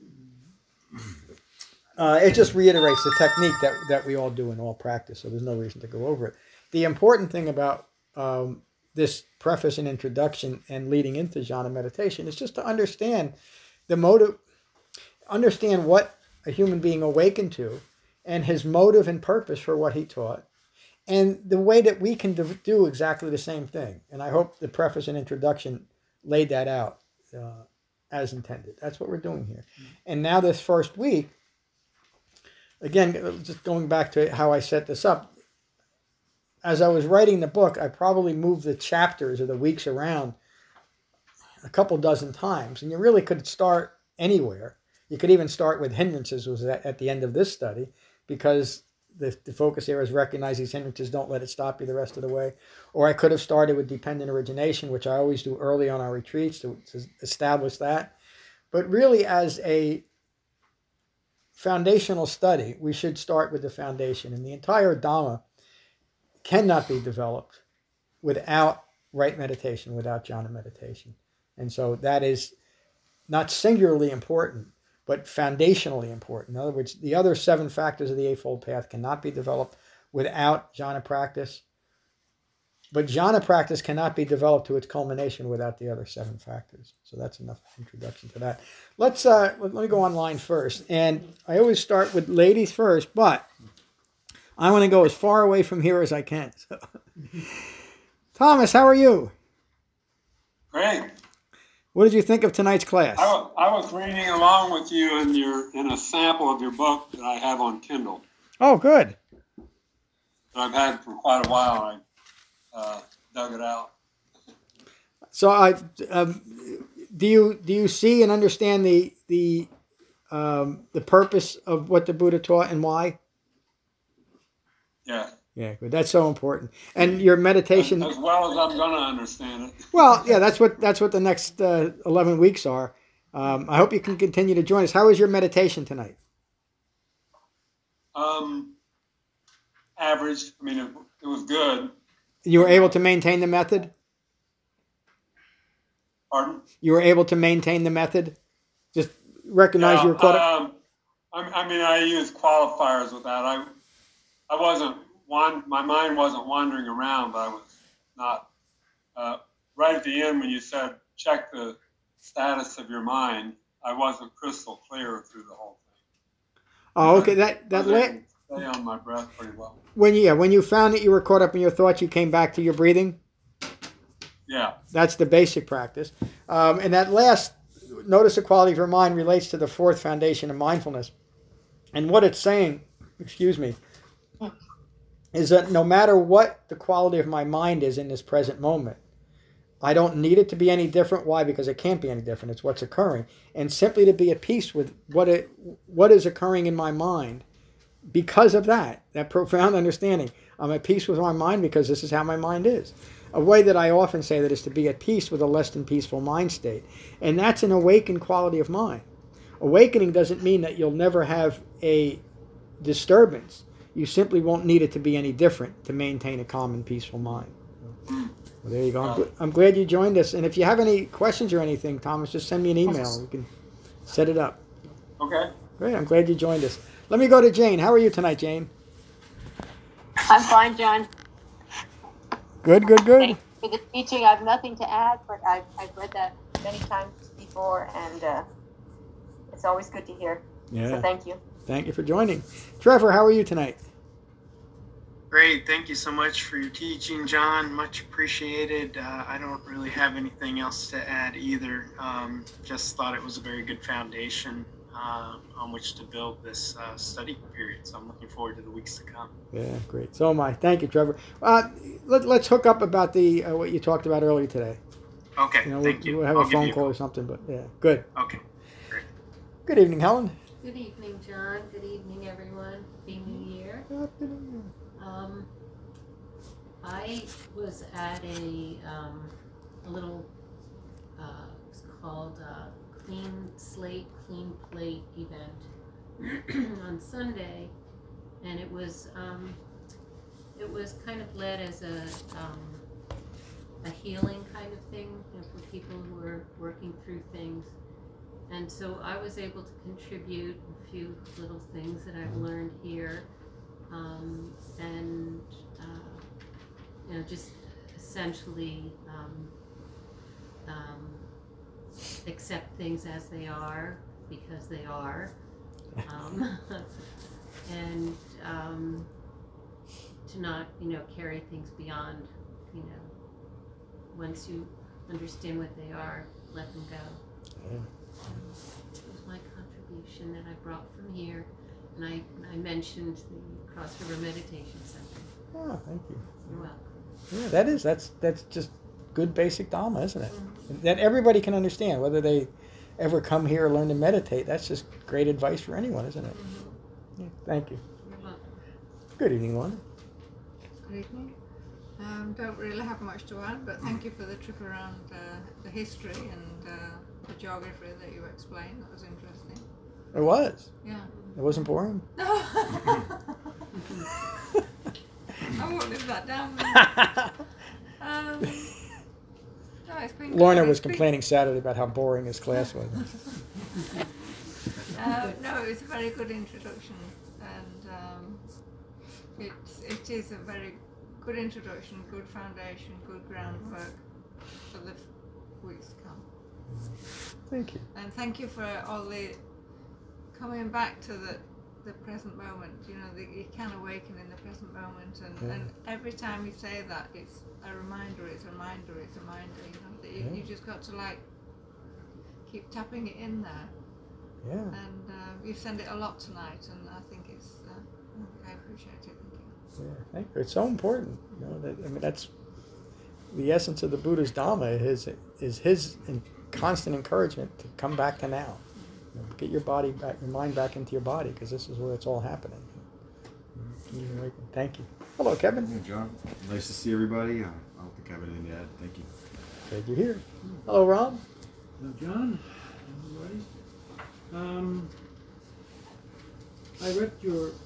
It just reiterates the technique that we all do in all practice, so there's no reason to go over it. The important thing about this preface and introduction and leading into jhana meditation is just to understand the motive, understand what a human being awakened to, and his motive and purpose for what he taught, and the way that we can do exactly the same thing. And I hope the preface and introduction laid that out as intended. That's what we're doing here. And now this first week, again, just going back to how I set this up, as I was writing the book, I probably moved the chapters or the weeks around a couple dozen times. And you really could start anywhere. You could even start with hindrances, was at the end of this study, because the focus here is recognize these hindrances, don't let it stop you the rest of the way. Or I could have started with dependent origination, which I always do early on our retreats to establish that. But really, as a foundational study, we should start with the foundation. And the entire Dhamma cannot be developed without right meditation, without jhana meditation. And so that is not singularly important, but foundationally important. In other words, the other 7 factors of the Eightfold Path cannot be developed without jhana practice. But jhana practice cannot be developed to its culmination without the other 7 factors. So that's enough introduction to that. Let me go online first. And I always start with ladies first, but I want to go as far away from here as I can. So. Thomas, how are you? Great. What did you think of tonight's class? I was reading along with you in a sample of your book that I have on Kindle Oh, good. that I've had for quite a while. I dug it out. So, do you see and understand the purpose of what the Buddha taught and why? Yeah. Yeah, good. That's so important. And your meditation, As well as I'm going to understand it. well, yeah, that's what the next 11 weeks are. I hope you can continue to join us. How was your meditation tonight? Average. I mean, it was good. You were able to maintain the method? Pardon? You were able to maintain the method? Just recognize you were caught up? I use qualifiers with that. I wasn't my mind wasn't wandering around, but I was not. Right at the end when you said check the status of your mind, I wasn't crystal clear through the whole thing. Oh, okay. Stay on my breath pretty well. When you found that you were caught up in your thoughts, you came back to your breathing? Yeah. That's the basic practice. And that last, notice the quality of your mind, relates to the 4th foundation of mindfulness. And what it's saying, is that no matter what the quality of my mind is in this present moment, I don't need it to be any different. Why? Because it can't be any different. It's what's occurring. And simply to be at peace with what is occurring in my mind, because of that profound understanding. I'm at peace with my mind because this is how my mind is. A way that I often say that is to be at peace with a less than peaceful mind state. And that's an awakened quality of mind. Awakening doesn't mean that you'll never have a disturbance. You simply won't need it to be any different to maintain a calm and peaceful mind. Well, there you go. I'm glad you joined us. And if you have any questions or anything, Thomas, just send me an email. We can set it up. Okay. Great. I'm glad you joined us. Let me go to Jane. How are you tonight, Jane? I'm fine, John. Good. Thank you for the teaching. I have nothing to add, but I've read that many times before, and it's always good to hear. Yeah. So thank you. Thank you for joining. Trevor, how are you tonight? Great. Thank you so much for your teaching, John. Much appreciated. I don't really have anything else to add either. Just thought it was a very good foundation on which to build this study period. So I'm looking forward to the weeks to come. Yeah, great. So am I. Thank you, Trevor. Let's hook up about the what you talked about earlier today. Okay, Thank you. We'll have a phone call or something, but yeah, good. Okay, great. Good evening, Helen. Good evening, John. Good evening, everyone. Happy New Year. I was at a little, it's called Clean Slate, Clean Plate event on Sunday, and it was kind of led as a healing kind of thing, for people who are working through things. And so I was able to contribute a few little things that I've learned here, and just essentially accept things as they are because they are, and to not carry things beyond. Once you understand what they are, let them go. Yeah. It was my contribution that I brought from here, and I mentioned the Cross River Meditation Center. Oh, thank you. You're welcome. Yeah, that's just good basic Dhamma, isn't it? Mm-hmm. That everybody can understand, whether they ever come here or learn to meditate. That's just great advice for anyone, isn't it? Mm-hmm. Yeah, thank you. You're welcome. Good evening, Lorna. Good evening. Don't really have much to add, but thank you for the trip around the history and the geography that you explained. That was interesting. It was. Yeah. It wasn't boring. No. I won't live that down. No, it's been Lorna good. was complaining Saturday about how boring his class was. No, it was a very good introduction, and it is a very good introduction, good foundation, good groundwork for the weeks to come. Thank you. And thank you for all the coming back to the present moment. You know, you can awaken in the present moment, and every time you say that, it's a reminder. It's a reminder. It's a reminder. You know, that you just got to like keep tapping it in there. Yeah. And you send it a lot tonight, and I think it's. I appreciate it. Thank you. Yeah, thank you. It's so important. You know, that, I mean, that's the essence of the Buddha's Dhamma is his constant encouragement to come back to now. You know, get your body back, your mind back into your body, because this is where it's all happening. Thank you. Hello, Kevin. Hey, John. Nice to see everybody. I don't think I have anything to add. Thank you. Glad you're here. Hello, Rob. Hello, John. Everybody. I read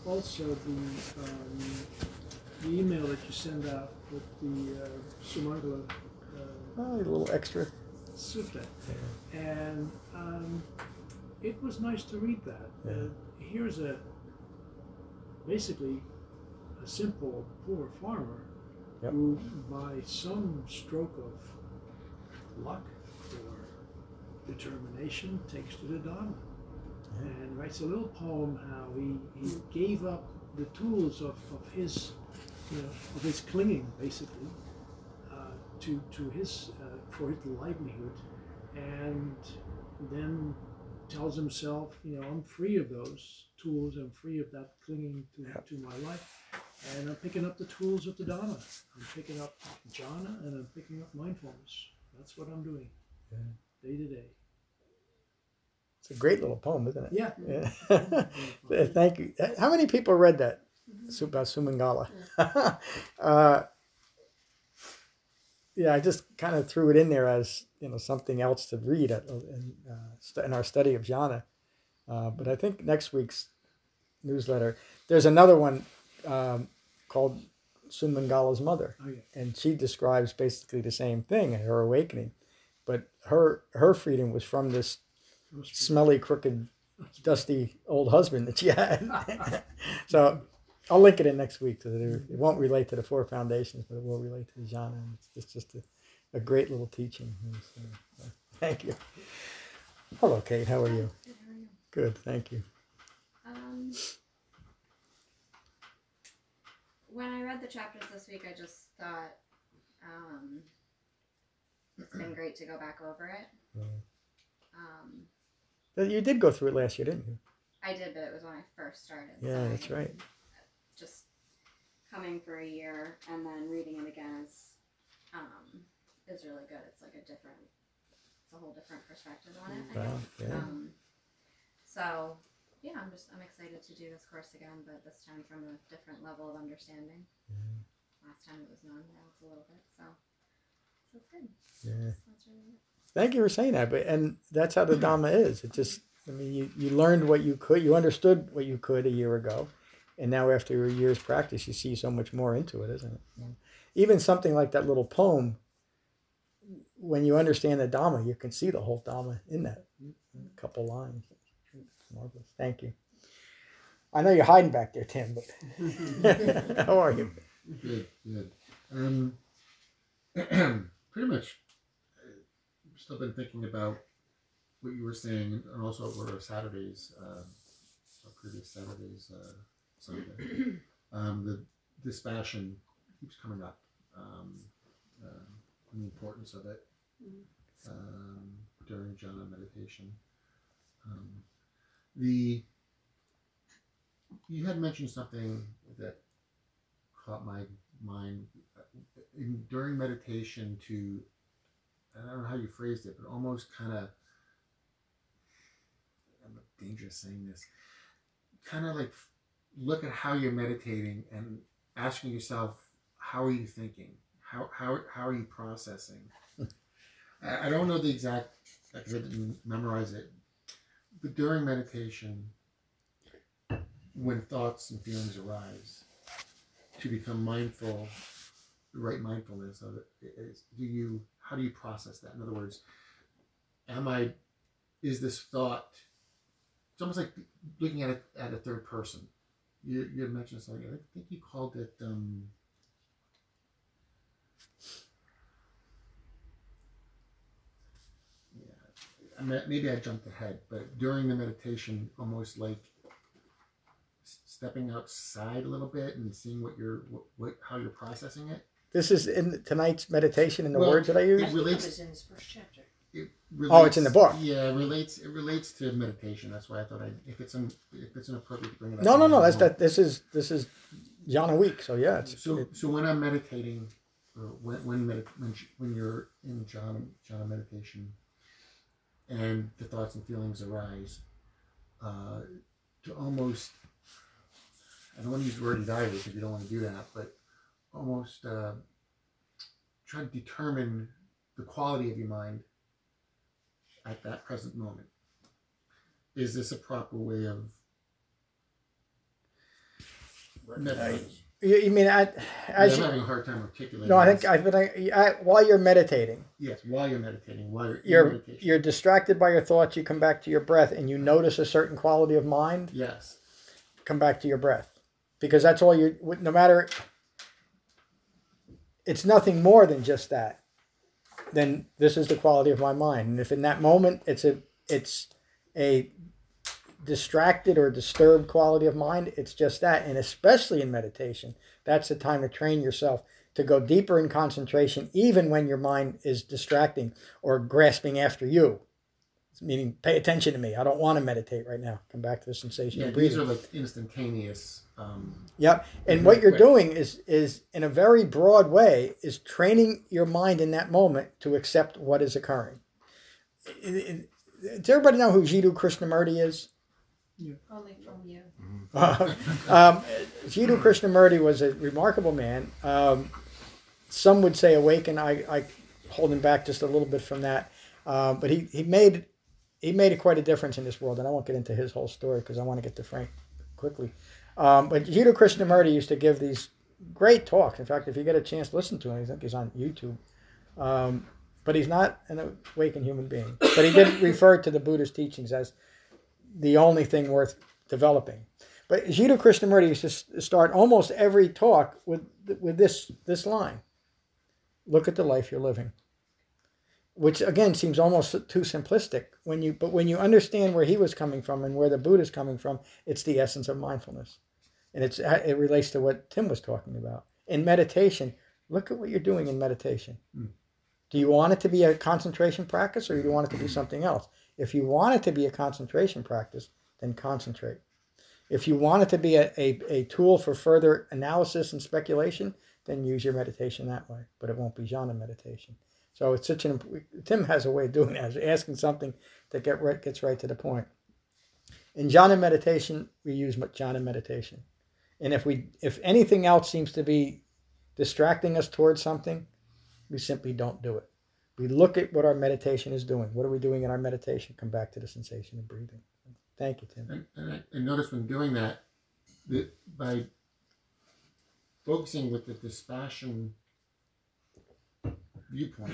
the email that you sent out with the Sumangala Oh, a little extra. Sutta, and it was nice to read that. Here's basically a simple poor farmer who, by some stroke of luck or determination, takes to the Dharma and writes a little poem how he gave up the tools of his, of his clinging, basically, to his for his livelihood, and then tells himself, I'm free of those tools, I'm free of that clinging to my life, and I'm picking up the tools of the Dharma. I'm picking up jhana, and I'm picking up mindfulness. That's what I'm doing, day to day. It's a great little poem, isn't it? Yeah. Thank you. How many people read that about Sumangala? I just kind of threw it in there as something else to read in our study of jhana. But I think next week's newsletter, there's another one called Sumangala's Mother, and she describes basically the same thing, her awakening, but her freedom was from this smelly, crooked, dusty old husband that she had. So I'll link it in next week. It won't relate to the four foundations, but it will relate to the jhana. And it's just a great little teaching. So, thank you. Hello, Kate. How are you? Good, how are you? Good, thank you. When I read the chapters this week, I just thought it's been great to go back over it. You did go through it last year, didn't you? I did, but it was when I first started. Yeah, that's right. Just coming for a year and then reading it again is really good. It's like it's a whole different perspective on it, I guess. Yeah. So yeah, I'm excited to do this course again, but this time from a different level of understanding. Last time it was none, now it's a little bit, so it's good. Yeah. That's really good. Thank you for saying that. And that's how the Dhamma is. It just, you learned what you could, you understood what you could a year ago. And now after a year's practice, you see so much more into it, isn't it? Yeah. Even something like that little poem, when you understand the Dhamma, you can see the whole Dhamma in that a couple lines. It's marvelous. Thank you. I know you're hiding back there, Tim, but how are you? Good. Pretty much, still been thinking about what you were saying, and also what our Saturdays, our previous Saturdays, Sunday. The dispassion keeps coming up, and the importance of it during jhana meditation. You had mentioned something that caught my mind during meditation to, I don't know how you phrased it, but almost kind of, I'm dangerous saying this, kind of like look at how you're meditating and asking yourself, how are you thinking? How are you processing? I don't know the exact, I didn't memorize it, but during meditation, when thoughts and feelings arise, to become mindful, the right mindfulness of it is, how do you process that? In other words, is this thought, it's almost like looking at it at a third person. You had mentioned something, I think you called it maybe I jumped ahead, but during the meditation, almost like stepping outside a little bit and seeing how you're processing it. This is in tonight's meditation in the Well, words that I use? It relates. was in his first chapter. It Oh, it's in the book. Yeah, it relates to meditation. That's why I thought if it's inappropriate to bring it up. No. This is Jhana week. So yeah. So when I'm meditating, or when you're in jhana meditation, and the thoughts and feelings arise, to almost, I don't want to use the word evaluate because you don't want to do that, but almost try to determine the quality of your mind at that present moment. Is this a proper way of meditating? You mean I'm having a hard time articulating. No, I this. think while you're meditating. Yes, while you're meditating, You're distracted by your thoughts. You come back to your breath, and you notice a certain quality of mind. Yes. Come back to your breath, because that's all you. No matter. It's nothing more than just that. Then this is the quality of my mind, and if in that moment it's a distracted or disturbed quality of mind, it's just that. And especially in meditation, that's the time to train yourself to go deeper in concentration, even when your mind is distracting or grasping after you. Meaning, pay attention to me. I don't want to meditate right now. Come back to the sensation of breathing. These are like instantaneous. Yep. And what you're doing is in a very broad way, is training your mind in that moment to accept what is occurring. Does everybody know who Jiddu Krishnamurti is? Only from you. Jiddu Krishnamurti was a remarkable man. Some would say awakened. I hold him back just a little bit from that. But he made quite a difference in this world, and I won't get into his whole story because I want to get to Frank quickly. But Jiddu Krishnamurti used to give these great talks. In fact, if you get a chance, listen to him. I think he's on YouTube. But he's not an awakened human being. But he did refer to the Buddha's teachings as the only thing worth developing. But Jiddu Krishnamurti used to start almost every talk with this line: "Look at the life you're living." Which again seems almost too simplistic. But when you understand where he was coming from and where the Buddha is coming from, it's the essence of mindfulness, and it relates to what Tim was talking about. In meditation, look at what you're doing in meditation. Do you want it to be a concentration practice, or do you want it to be something else? If you want it to be a concentration practice, then concentrate. If you want it to be a tool for further analysis and speculation, then use your meditation that way. But it won't be jhana meditation. So it's Tim has a way of doing that, asking something that gets right to the point. In jhana meditation, we use jhana meditation. And if anything else seems to be distracting us towards something, we simply don't do it. We look at what our meditation is doing. What are we doing in our meditation? Come back to the sensation of breathing. Thank you, Tim. And notice when doing that by focusing with the dispassion viewpoint,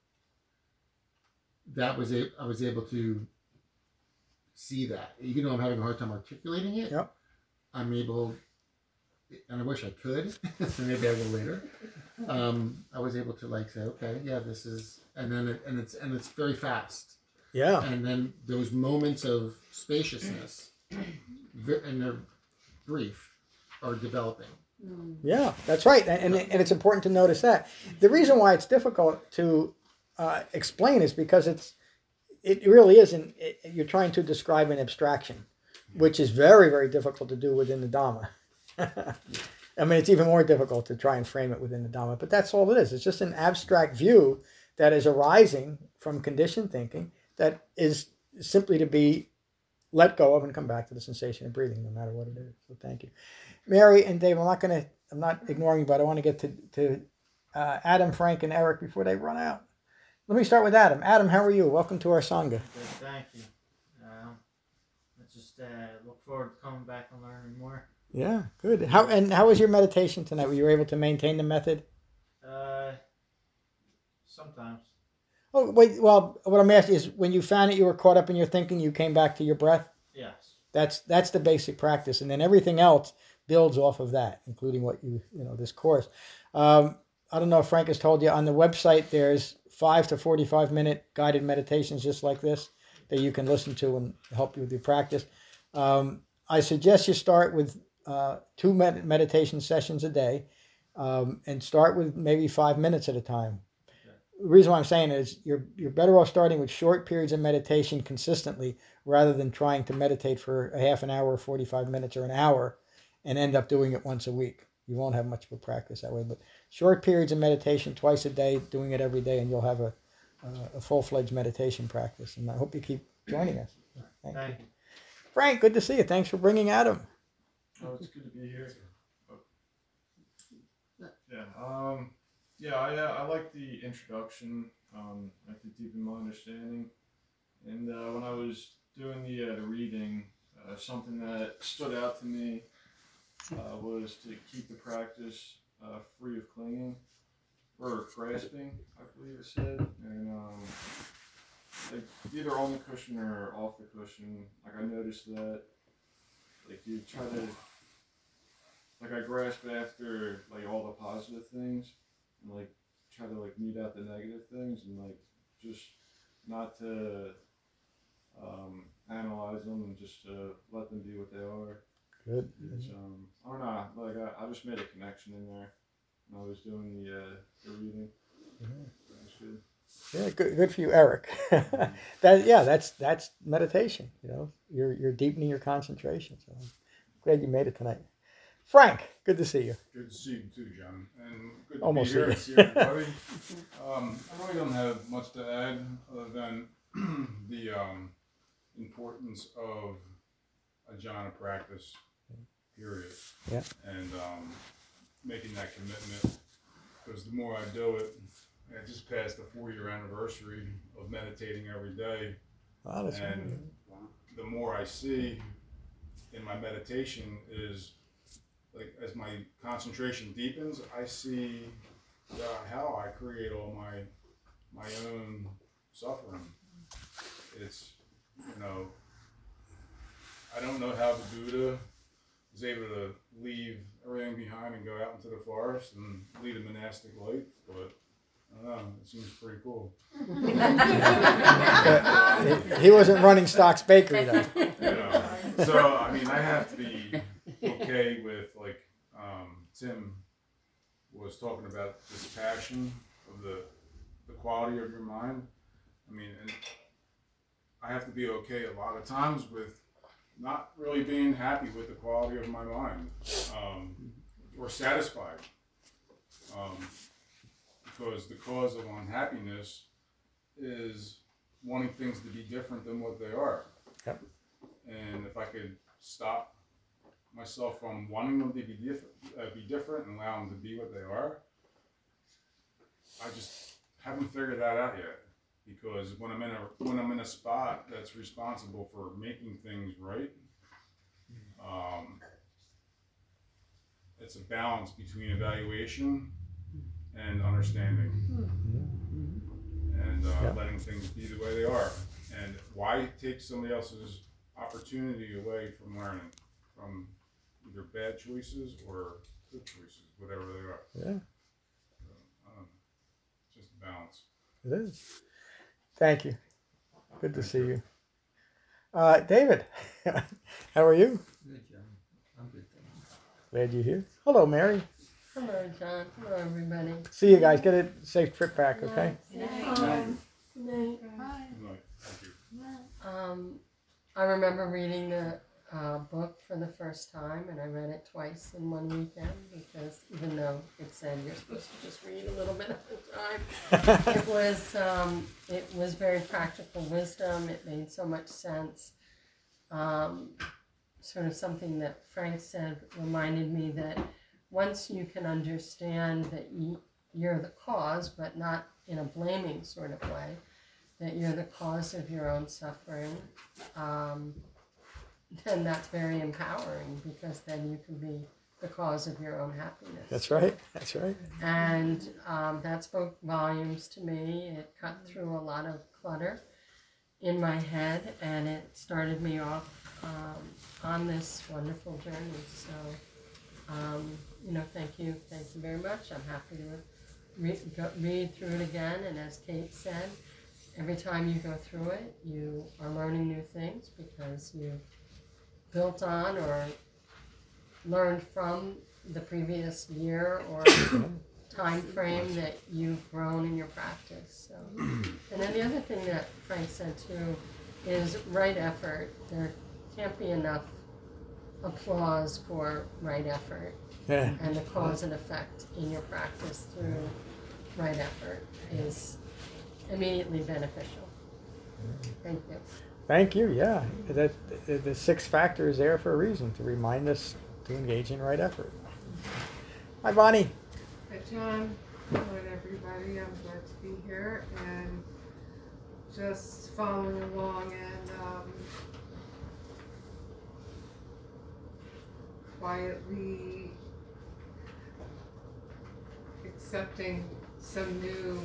I was able to see that. Even though I'm having a hard time articulating it, yep. I'm able, and I wish I could, so maybe I will later. I was able to say, okay, yeah, this is, and it's very fast. Yeah. And then those moments of spaciousness, and they're brief, are developing. Yeah, that's right. And it's important to notice that. The reason why it's difficult to explain is because it really isn't. You're trying to describe an abstraction, which is very, very difficult to do within the Dhamma. I mean, it's even more difficult to try and frame it within the Dhamma, but that's all it is. It's just an abstract view that is arising from conditioned thinking that is simply to be let go of and come back to the sensation of breathing, no matter what it is. So thank you. Mary and Dave, I'm not ignoring you, but I want to get to Adam, Frank, and Eric before they run out. Let me start with Adam. Adam, how are you? Welcome to our Sangha. Good, thank you. I just look forward to coming back and learning more. Yeah, good. How was your meditation tonight? Were you able to maintain the method? Sometimes. Oh, wait. Well, what I'm asking is, when you found that you were caught up in your thinking, you came back to your breath? Yes. That's the basic practice, and then everything else builds off of that, including what this course. I don't know if Frank has told you, on the website there's 5 to 45 minute guided meditations just like this. that you can listen to and help you with your practice. I suggest you start with 2 meditation sessions a day, and start with maybe 5 minutes at a time. The reason why I'm saying is you're better off starting with short periods of meditation consistently rather than trying to meditate for a half an hour, 45 minutes, or an hour and end up doing it once a week. You won't have much of a practice that way. But short periods of meditation twice a day, doing it every day, and you'll have a full-fledged meditation practice. And I hope you keep joining us. Thank you. Frank, good to see you. Thanks for bringing Adam. Oh, it's good to be here. I like the introduction. I like to deepen my understanding. And when I was doing the reading, something that stood out to me was to keep the practice free of clinging or grasping, I believe it said. And like either on the cushion or off the cushion. Like I noticed that, like you try to, like I grasp after like all the positive things, and like try to like mute out the negative things, and like just not to analyze them and just let them be what they are. Good. It's, I don't know, like I just made a connection in there when I was doing the reading. That's good. Yeah, good for you, Eric. That's meditation. You know, you're deepening your concentration. So I'm glad you made it tonight. Frank, good to see you. Good to see you too, John, and good to Almost be here see and see everybody. I really don't have much to add other than the importance of a jhana practice, period. Yeah. And making that commitment, because the more I do it, I just passed the 4-year anniversary of meditating every day, Wow, that's and the more I see in my meditation is, like, as my concentration deepens, I see how I create all my own suffering. It's, you know, I don't know how the Buddha was able to leave everything behind and go out into the forest and lead a monastic life, but I don't know, it seems pretty cool. He wasn't running Stock's Bakery though. You know, so I mean, I have to be okay with, like, Tim was talking about this passion of the quality of your mind. I mean, and I have to be okay a lot of times with not really being happy with the quality of my mind, or satisfied, because the cause of unhappiness is wanting things to be different than what they are. Yep. And if I could stop myself from wanting them to be different and allow them to be what they are, I just haven't figured that out yet. Because when I'm in a spot that's responsible for making things right, it's a balance between evaluation and understanding, and letting things be the way they are. And why take somebody else's opportunity away from learning, from either bad choices or good choices, whatever they are. Yeah. So, just a balance. It is. Thank you. Good to see you. David, how are you? Good, John. I'm good, thank you. Glad you're here. Hello, Mary. Hello, John. Hello, everybody. See you guys. Get a safe trip back, okay? Good night. I remember reading the book for the first time, and I read it twice in one weekend, because even though it said you're supposed to just read a little bit at a time, it was very practical wisdom. It made so much sense. Sort of something that Frank said reminded me that once you can understand that you're the cause, but not in a blaming sort of way, that you're the cause of your own suffering, then that's very empowering, because then you can be the cause of your own happiness. That's right. That's right. And that spoke volumes to me. It cut through a lot of clutter in my head, and it started me off on this wonderful journey. So, thank you very much. I'm happy to read through it again, and as Kate said, every time you go through it, you are learning new things because you've built on or learned from the previous year or time frame that you've grown in your practice. So, and then the other thing that Frank said too is right effort. There can't be enough applause for right effort and the cause and effect in your practice through right effort is immediately beneficial. Thank you. Thank you. Yeah, the 6 factor is there for a reason, to remind us to engage in right effort. Hi, Bonnie. Hi, John. Hello, everybody. I'm glad to be here and just following along and quietly accepting some new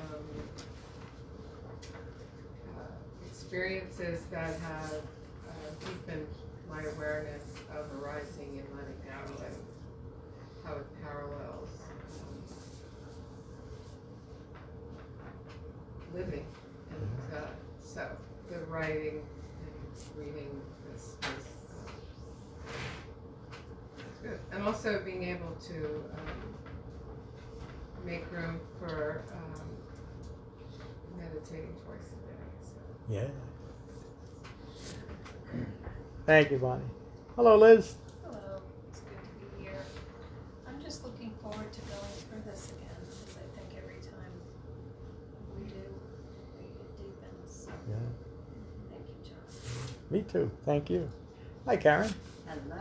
experiences that have deepened my awareness of arising and letting go and how it parallels living. And so the writing and reading is good. And also being able to make room for meditating twice a day. So. Yeah. Thank you, Bonnie. Hello, Liz. Hello, it's good to be here. I'm just looking forward to going through this again because I think every time we do, it deepens. So Yeah. thank you, John. Me too. Thank you. Hi, Karen. Hello.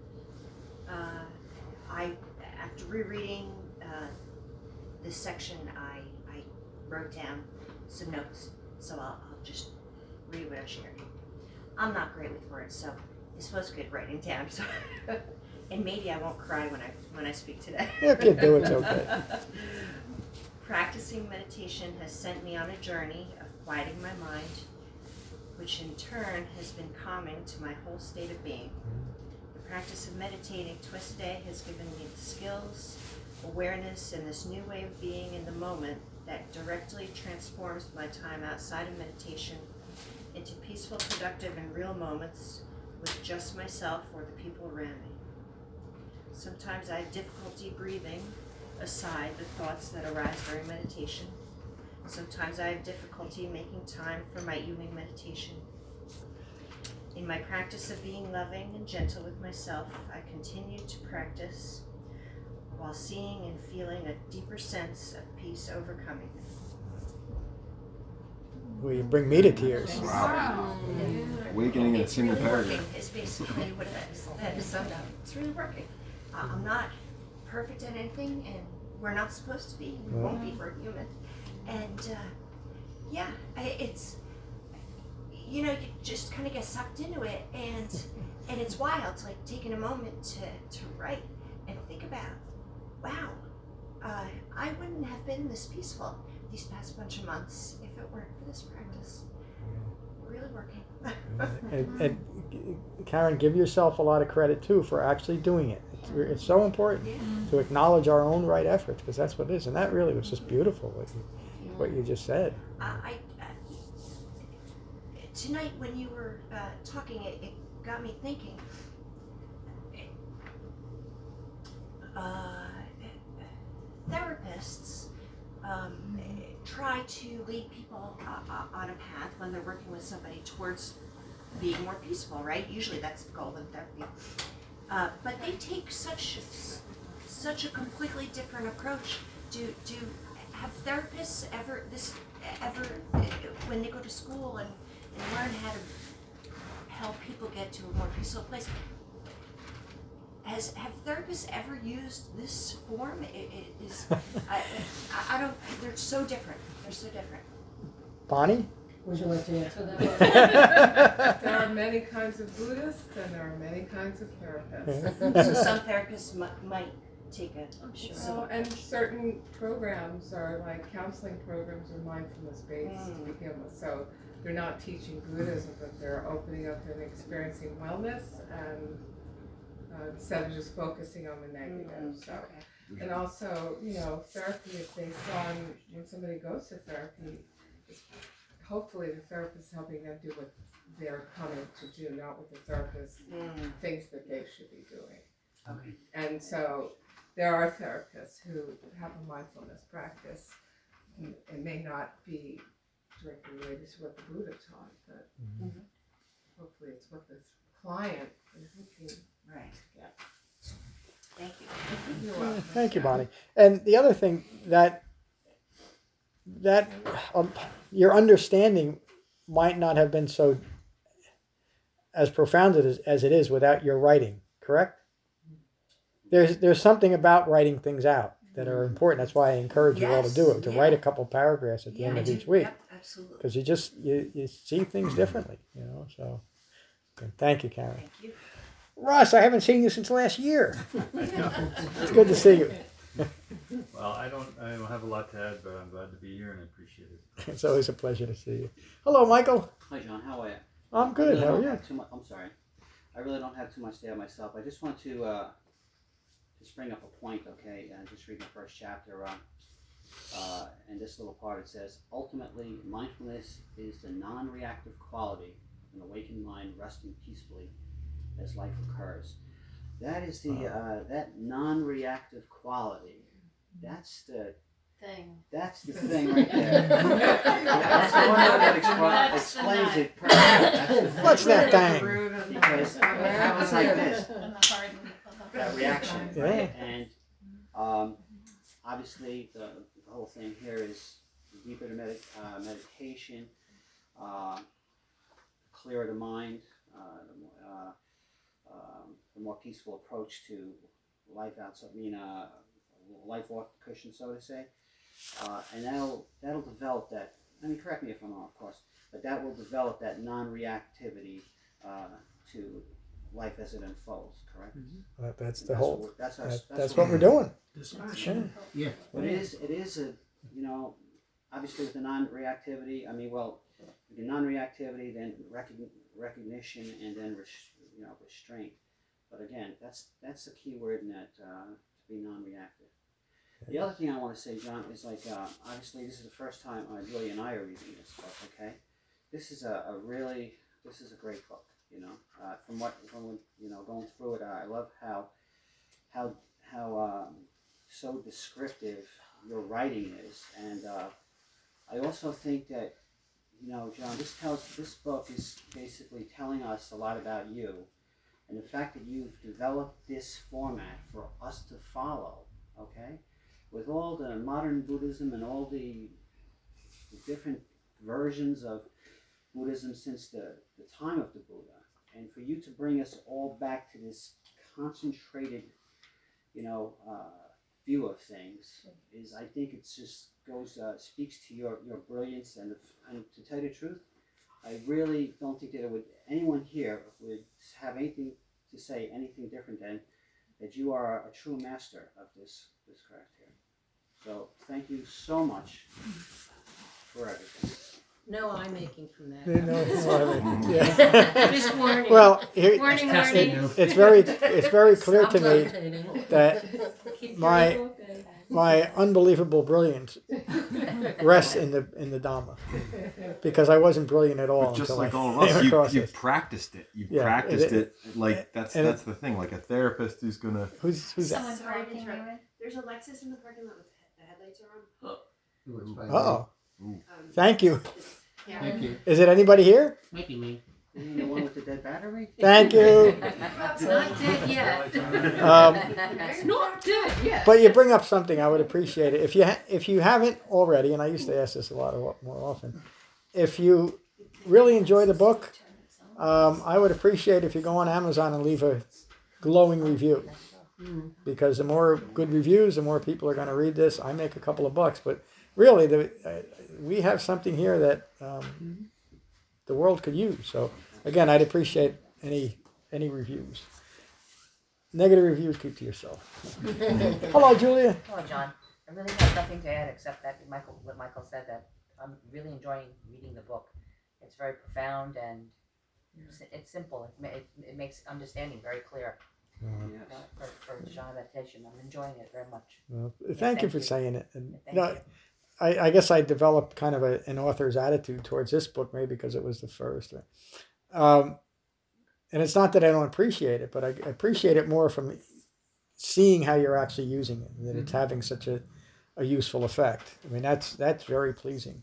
After rereading this section, I wrote down some notes, so I'll just read what I shared. I'm not great with words, so this was good writing down. So, and maybe I won't cry when I speak today. If you do, it's okay. Practicing meditation has sent me on a journey of quieting my mind, which in turn has been calming to my whole state of being. The practice of meditating twice a day has given me the skills, awareness, and this new way of being in the moment that directly transforms my time outside of meditation into peaceful, productive, and real moments with just myself or the people around me. Sometimes I have difficulty breathing aside the thoughts that arise during meditation. Sometimes I have difficulty making time for my evening meditation. In my practice of being loving and gentle with myself, I continue to practice while seeing and feeling a deeper sense of peace overcoming me. Will you bring me to tears? Wow. Awakening in a single paragraph. Working is basically what it is. That is summed up. It's really working. I'm not perfect at anything, and we're not supposed to be. We won't be for a human. And yeah, it's, you know, you just kind of get sucked into it, and it's wild. Like taking a moment to write and think about, wow, I wouldn't have been this peaceful these past bunch of months if it weren't for this practice. We're really working. And Karen, give yourself a lot of credit too for actually doing it. It's so important to acknowledge our own right efforts, because that's what it is. And that really was just beautiful, what you just said. Tonight when you were talking, it got me thinking. Therapists try to lead people on a path when they're working with somebody towards being more peaceful, right? Usually that's the goal in therapy. But they take such a completely different approach. Do have therapists ever when they go to school and learn how to help people get to a more peaceful place? Have therapists ever used this form? I don't. They're so different. They're so different. Bonnie? Would you like to answer that? There are many kinds of Buddhists and there are many kinds of therapists. So some therapists might take a. Well, and certain programs are like counseling programs or mindfulness based to begin with. So they're not teaching Buddhism, but they're opening up and experiencing wellness and instead of just focusing on the negative. So, and also, you know, therapy is based on when somebody goes to therapy, it's hopefully the therapist is helping them do what they're coming to do, not what the therapist thinks that they should be doing. Okay. And so there are therapists who have a mindfulness practice. It may not be directly related to what the Buddha taught, but hopefully it's what the client is looking Right. to get. Thank you. You're welcome. Thank you, Bonnie. And the other thing that your understanding might not have been so as profound as it is without your writing, correct? There's something about writing things out that are important. That's why I encourage you all to do it, to write a couple paragraphs at the end of each week. Yep, absolutely. Because you see things differently, you know. So thank you, Karen. Thank you. Russ, I haven't seen you since last year. It's good to see you. Well, I don't have a lot to add, but I'm glad to be here and I appreciate it. It's always a pleasure to see you. Hello, Michael. Hi, John. How are you? I'm good. How are you? I'm sorry. I really don't have too much to add myself. I just want to just bring up a point, okay? And just read the first chapter. In this little part, it says, ultimately, mindfulness is the non-reactive quality of an awakened mind resting peacefully as life occurs. That is the that non-reactive quality. That's the thing. That's the thing right there. That's the one that explains it perfectly. What's that thing? Because it happens like this. That reaction, right? And obviously the whole thing here is deeper meditation, clearer the mind, the more peaceful approach to life outside. Life off the cushion, so to say, and that'll develop that. I mean, correct me if I'm wrong, of course, but that will develop that non-reactivity to life as it unfolds. Correct. That's the whole. That's what we're doing. Dispassion. Yeah. But it is a, obviously with the non-reactivity. I mean, well, the non-reactivity, then recognition, and then restraint. But again, that's the key word in that, to be non-reactive. The other thing I want to say, John, is like, obviously this is the first time Julie and I are reading this book, okay? This is a great book, from going through it, I love how so descriptive your writing is. And I also think that, John, this book is basically telling us a lot about you. And the fact that you've developed this format for us to follow, okay? With all the modern Buddhism and all the different versions of Buddhism since the time of the Buddha, and for you to bring us all back to this concentrated, view of things, I think it's just speaks to your brilliance, and to tell you the truth, I really don't think that anyone here would have anything to say anything different than that you are a true master of this craft here. So thank you so much for everything. No eye making from that. Yeah. Just warning. Well, warning. It's very clear to me that my unbelievable brilliance rests in the Dhamma, because I wasn't brilliant at all. But just until like I all of came across us, you've it. practiced it. Yeah, Practiced it. Like that's and the thing. Like a therapist who's gonna. Who's Someone's that? parking there. There's a Lexus in the parking lot with the headlights are on. Oh, thank you. Yeah. Thank you. Is it anybody here? Might be me. The one with the dead battery? Thank you. It's not dead yet. It's not dead yet. But you bring up something, I would appreciate it. If you haven't already, and I used to ask this a lot more often, if you really enjoy the book, I would appreciate if you go on Amazon and leave a glowing review. Because the more good reviews, the more people are going to read this. I make a couple of bucks, but really, we have something here that the world could use. So again, I'd appreciate any reviews. Negative reviews, keep to yourself. Hello, Julia. Hello, John. I really have nothing to add except that what Michael said, that I'm really enjoying reading the book. It's very profound and it's simple. It makes understanding very clear. For John meditation, I'm enjoying it very much. Well, thank you for saying it. And I guess I developed kind of an author's attitude towards this book, maybe because it was the first. And it's not that I don't appreciate it, but I appreciate it more from seeing how you're actually using it, that it's having such a useful effect. I mean, that's very pleasing.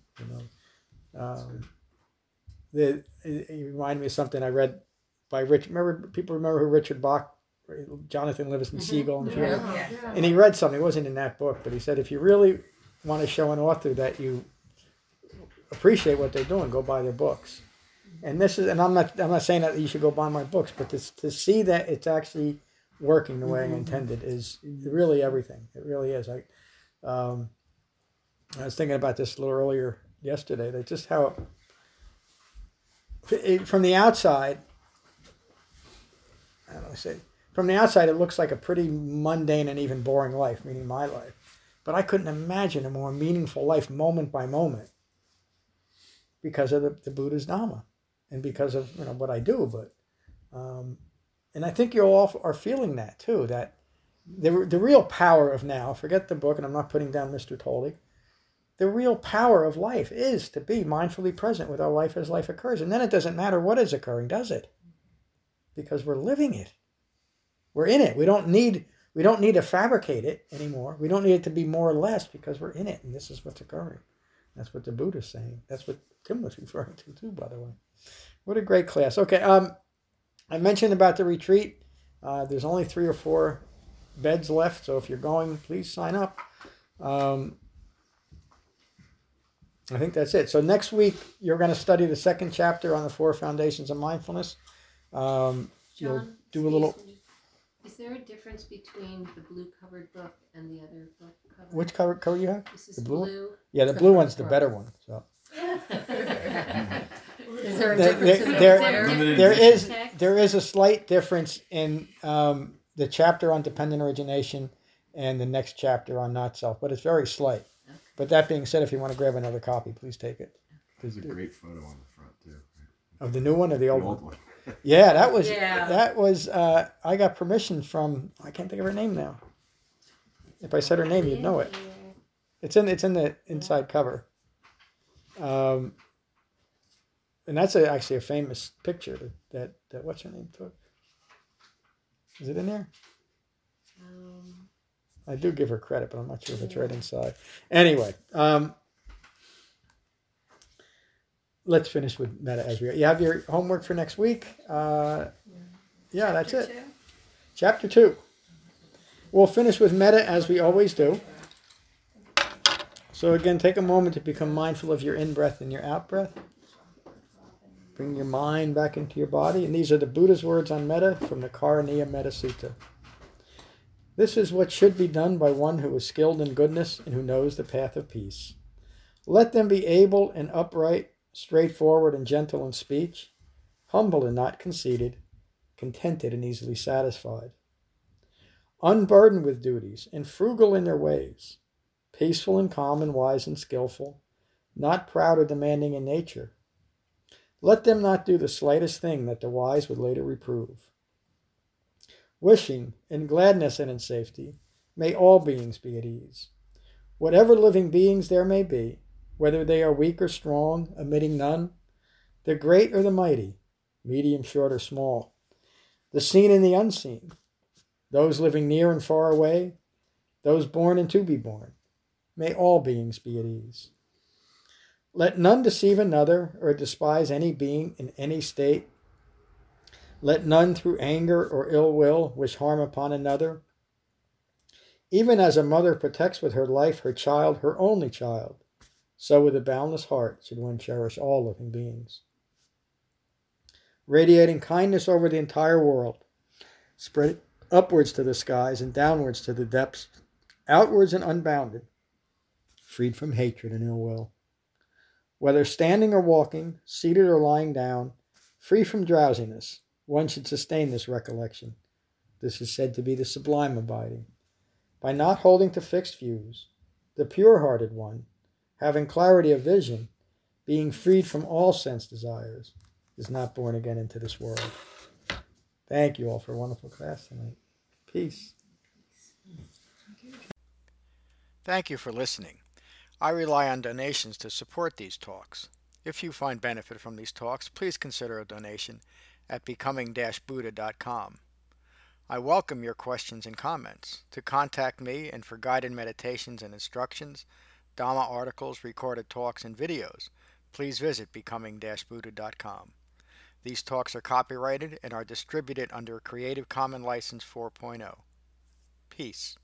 It reminded me of something I read by people remember who Richard Bach, Jonathan Livingston Seagull, and he read something. It wasn't in that book, but he said, if you really want to show an author that you appreciate what they're doing, go buy their books. And I'm not saying that you should go buy my books, but to see that it's actually working the way I intended is really everything. It really is. I was thinking about this a little earlier yesterday. That just how from the outside, I don't know, say from the outside it looks like a pretty mundane and even boring life, meaning my life. But I couldn't imagine a more meaningful life moment by moment because of the Buddha's Dhamma and because of what I do. But and I think you all are feeling that too. That the real power of now. Forget the book, and I'm not putting down Mr. Tolik. The real power of life is to be mindfully present with our life as life occurs, and then it doesn't matter what is occurring, does it? Because we're living it. We're in it. We don't need to fabricate it anymore. We don't need it to be more or less because we're in it, and this is what's occurring. That's what the Buddha's saying. That's what Tim was referring to too, by the way. What a great class. Okay, I mentioned about the retreat. There's only 3 or 4 beds left, so if you're going, please sign up. I think that's it. So next week, you're going to study the 2nd chapter on the 4 foundations of mindfulness. You'll do a little... Is there a difference between the blue covered book and the other book cover? Which cover you have? This is the blue one? blue. Yeah, the blue one's the better one. So. Is there a difference? There is a slight difference in the chapter on dependent origination and the next chapter on not self, but it's very slight. Okay. But that being said, if you want to grab another copy, please take it. There's a great photo on the front too. Of the new one or the old one? Yeah, that was. I got permission from. I can't think of her name now. If I said her name, you'd know it. It's in the inside cover. And that's actually a famous picture that what's her name took. Is it in there? I do give her credit, but I'm not sure if it's right inside. Anyway, let's finish with metta as we go. You have your homework for next week. Yeah, that's it. Chapter 2. We'll finish with metta as we always do. So again, take a moment to become mindful of your in-breath and your out-breath. Bring your mind back into your body. And these are the Buddha's words on metta from the Karaniya Metta Sutta. This is what should be done by one who is skilled in goodness and who knows the path of peace. Let them be able and upright, straightforward and gentle in speech, humble and not conceited, contented and easily satisfied, unburdened with duties and frugal in their ways, peaceful and calm and wise and skillful, not proud or demanding in nature. Let them not do the slightest thing that the wise would later reprove. Wishing, in gladness and in safety, may all beings be at ease. Whatever living beings there may be, whether they are weak or strong, omitting none, the great or the mighty, medium, short, or small, the seen and the unseen, those living near and far away, those born and to be born, may all beings be at ease. Let none deceive another or despise any being in any state. Let none through anger or ill will wish harm upon another. Even as a mother protects with her life her child, her only child, so with a boundless heart should one cherish all living beings. Radiating kindness over the entire world, spread upwards to the skies and downwards to the depths, outwards and unbounded, freed from hatred and ill will. Whether standing or walking, seated or lying down, free from drowsiness, one should sustain this recollection. This is said to be the sublime abiding. By not holding to fixed views, the pure-hearted one, having clarity of vision, being freed from all sense desires, is not born again into this world. Thank you all for a wonderful class tonight. Peace. Thank you for listening. I rely on donations to support these talks. If you find benefit from these talks, please consider a donation at becoming-buddha.com. I welcome your questions and comments. To contact me and for guided meditations and instructions, Dhamma articles, recorded talks, and videos, please visit becoming-buddha.com. These talks are copyrighted and are distributed under a Creative Commons License 4.0. Peace.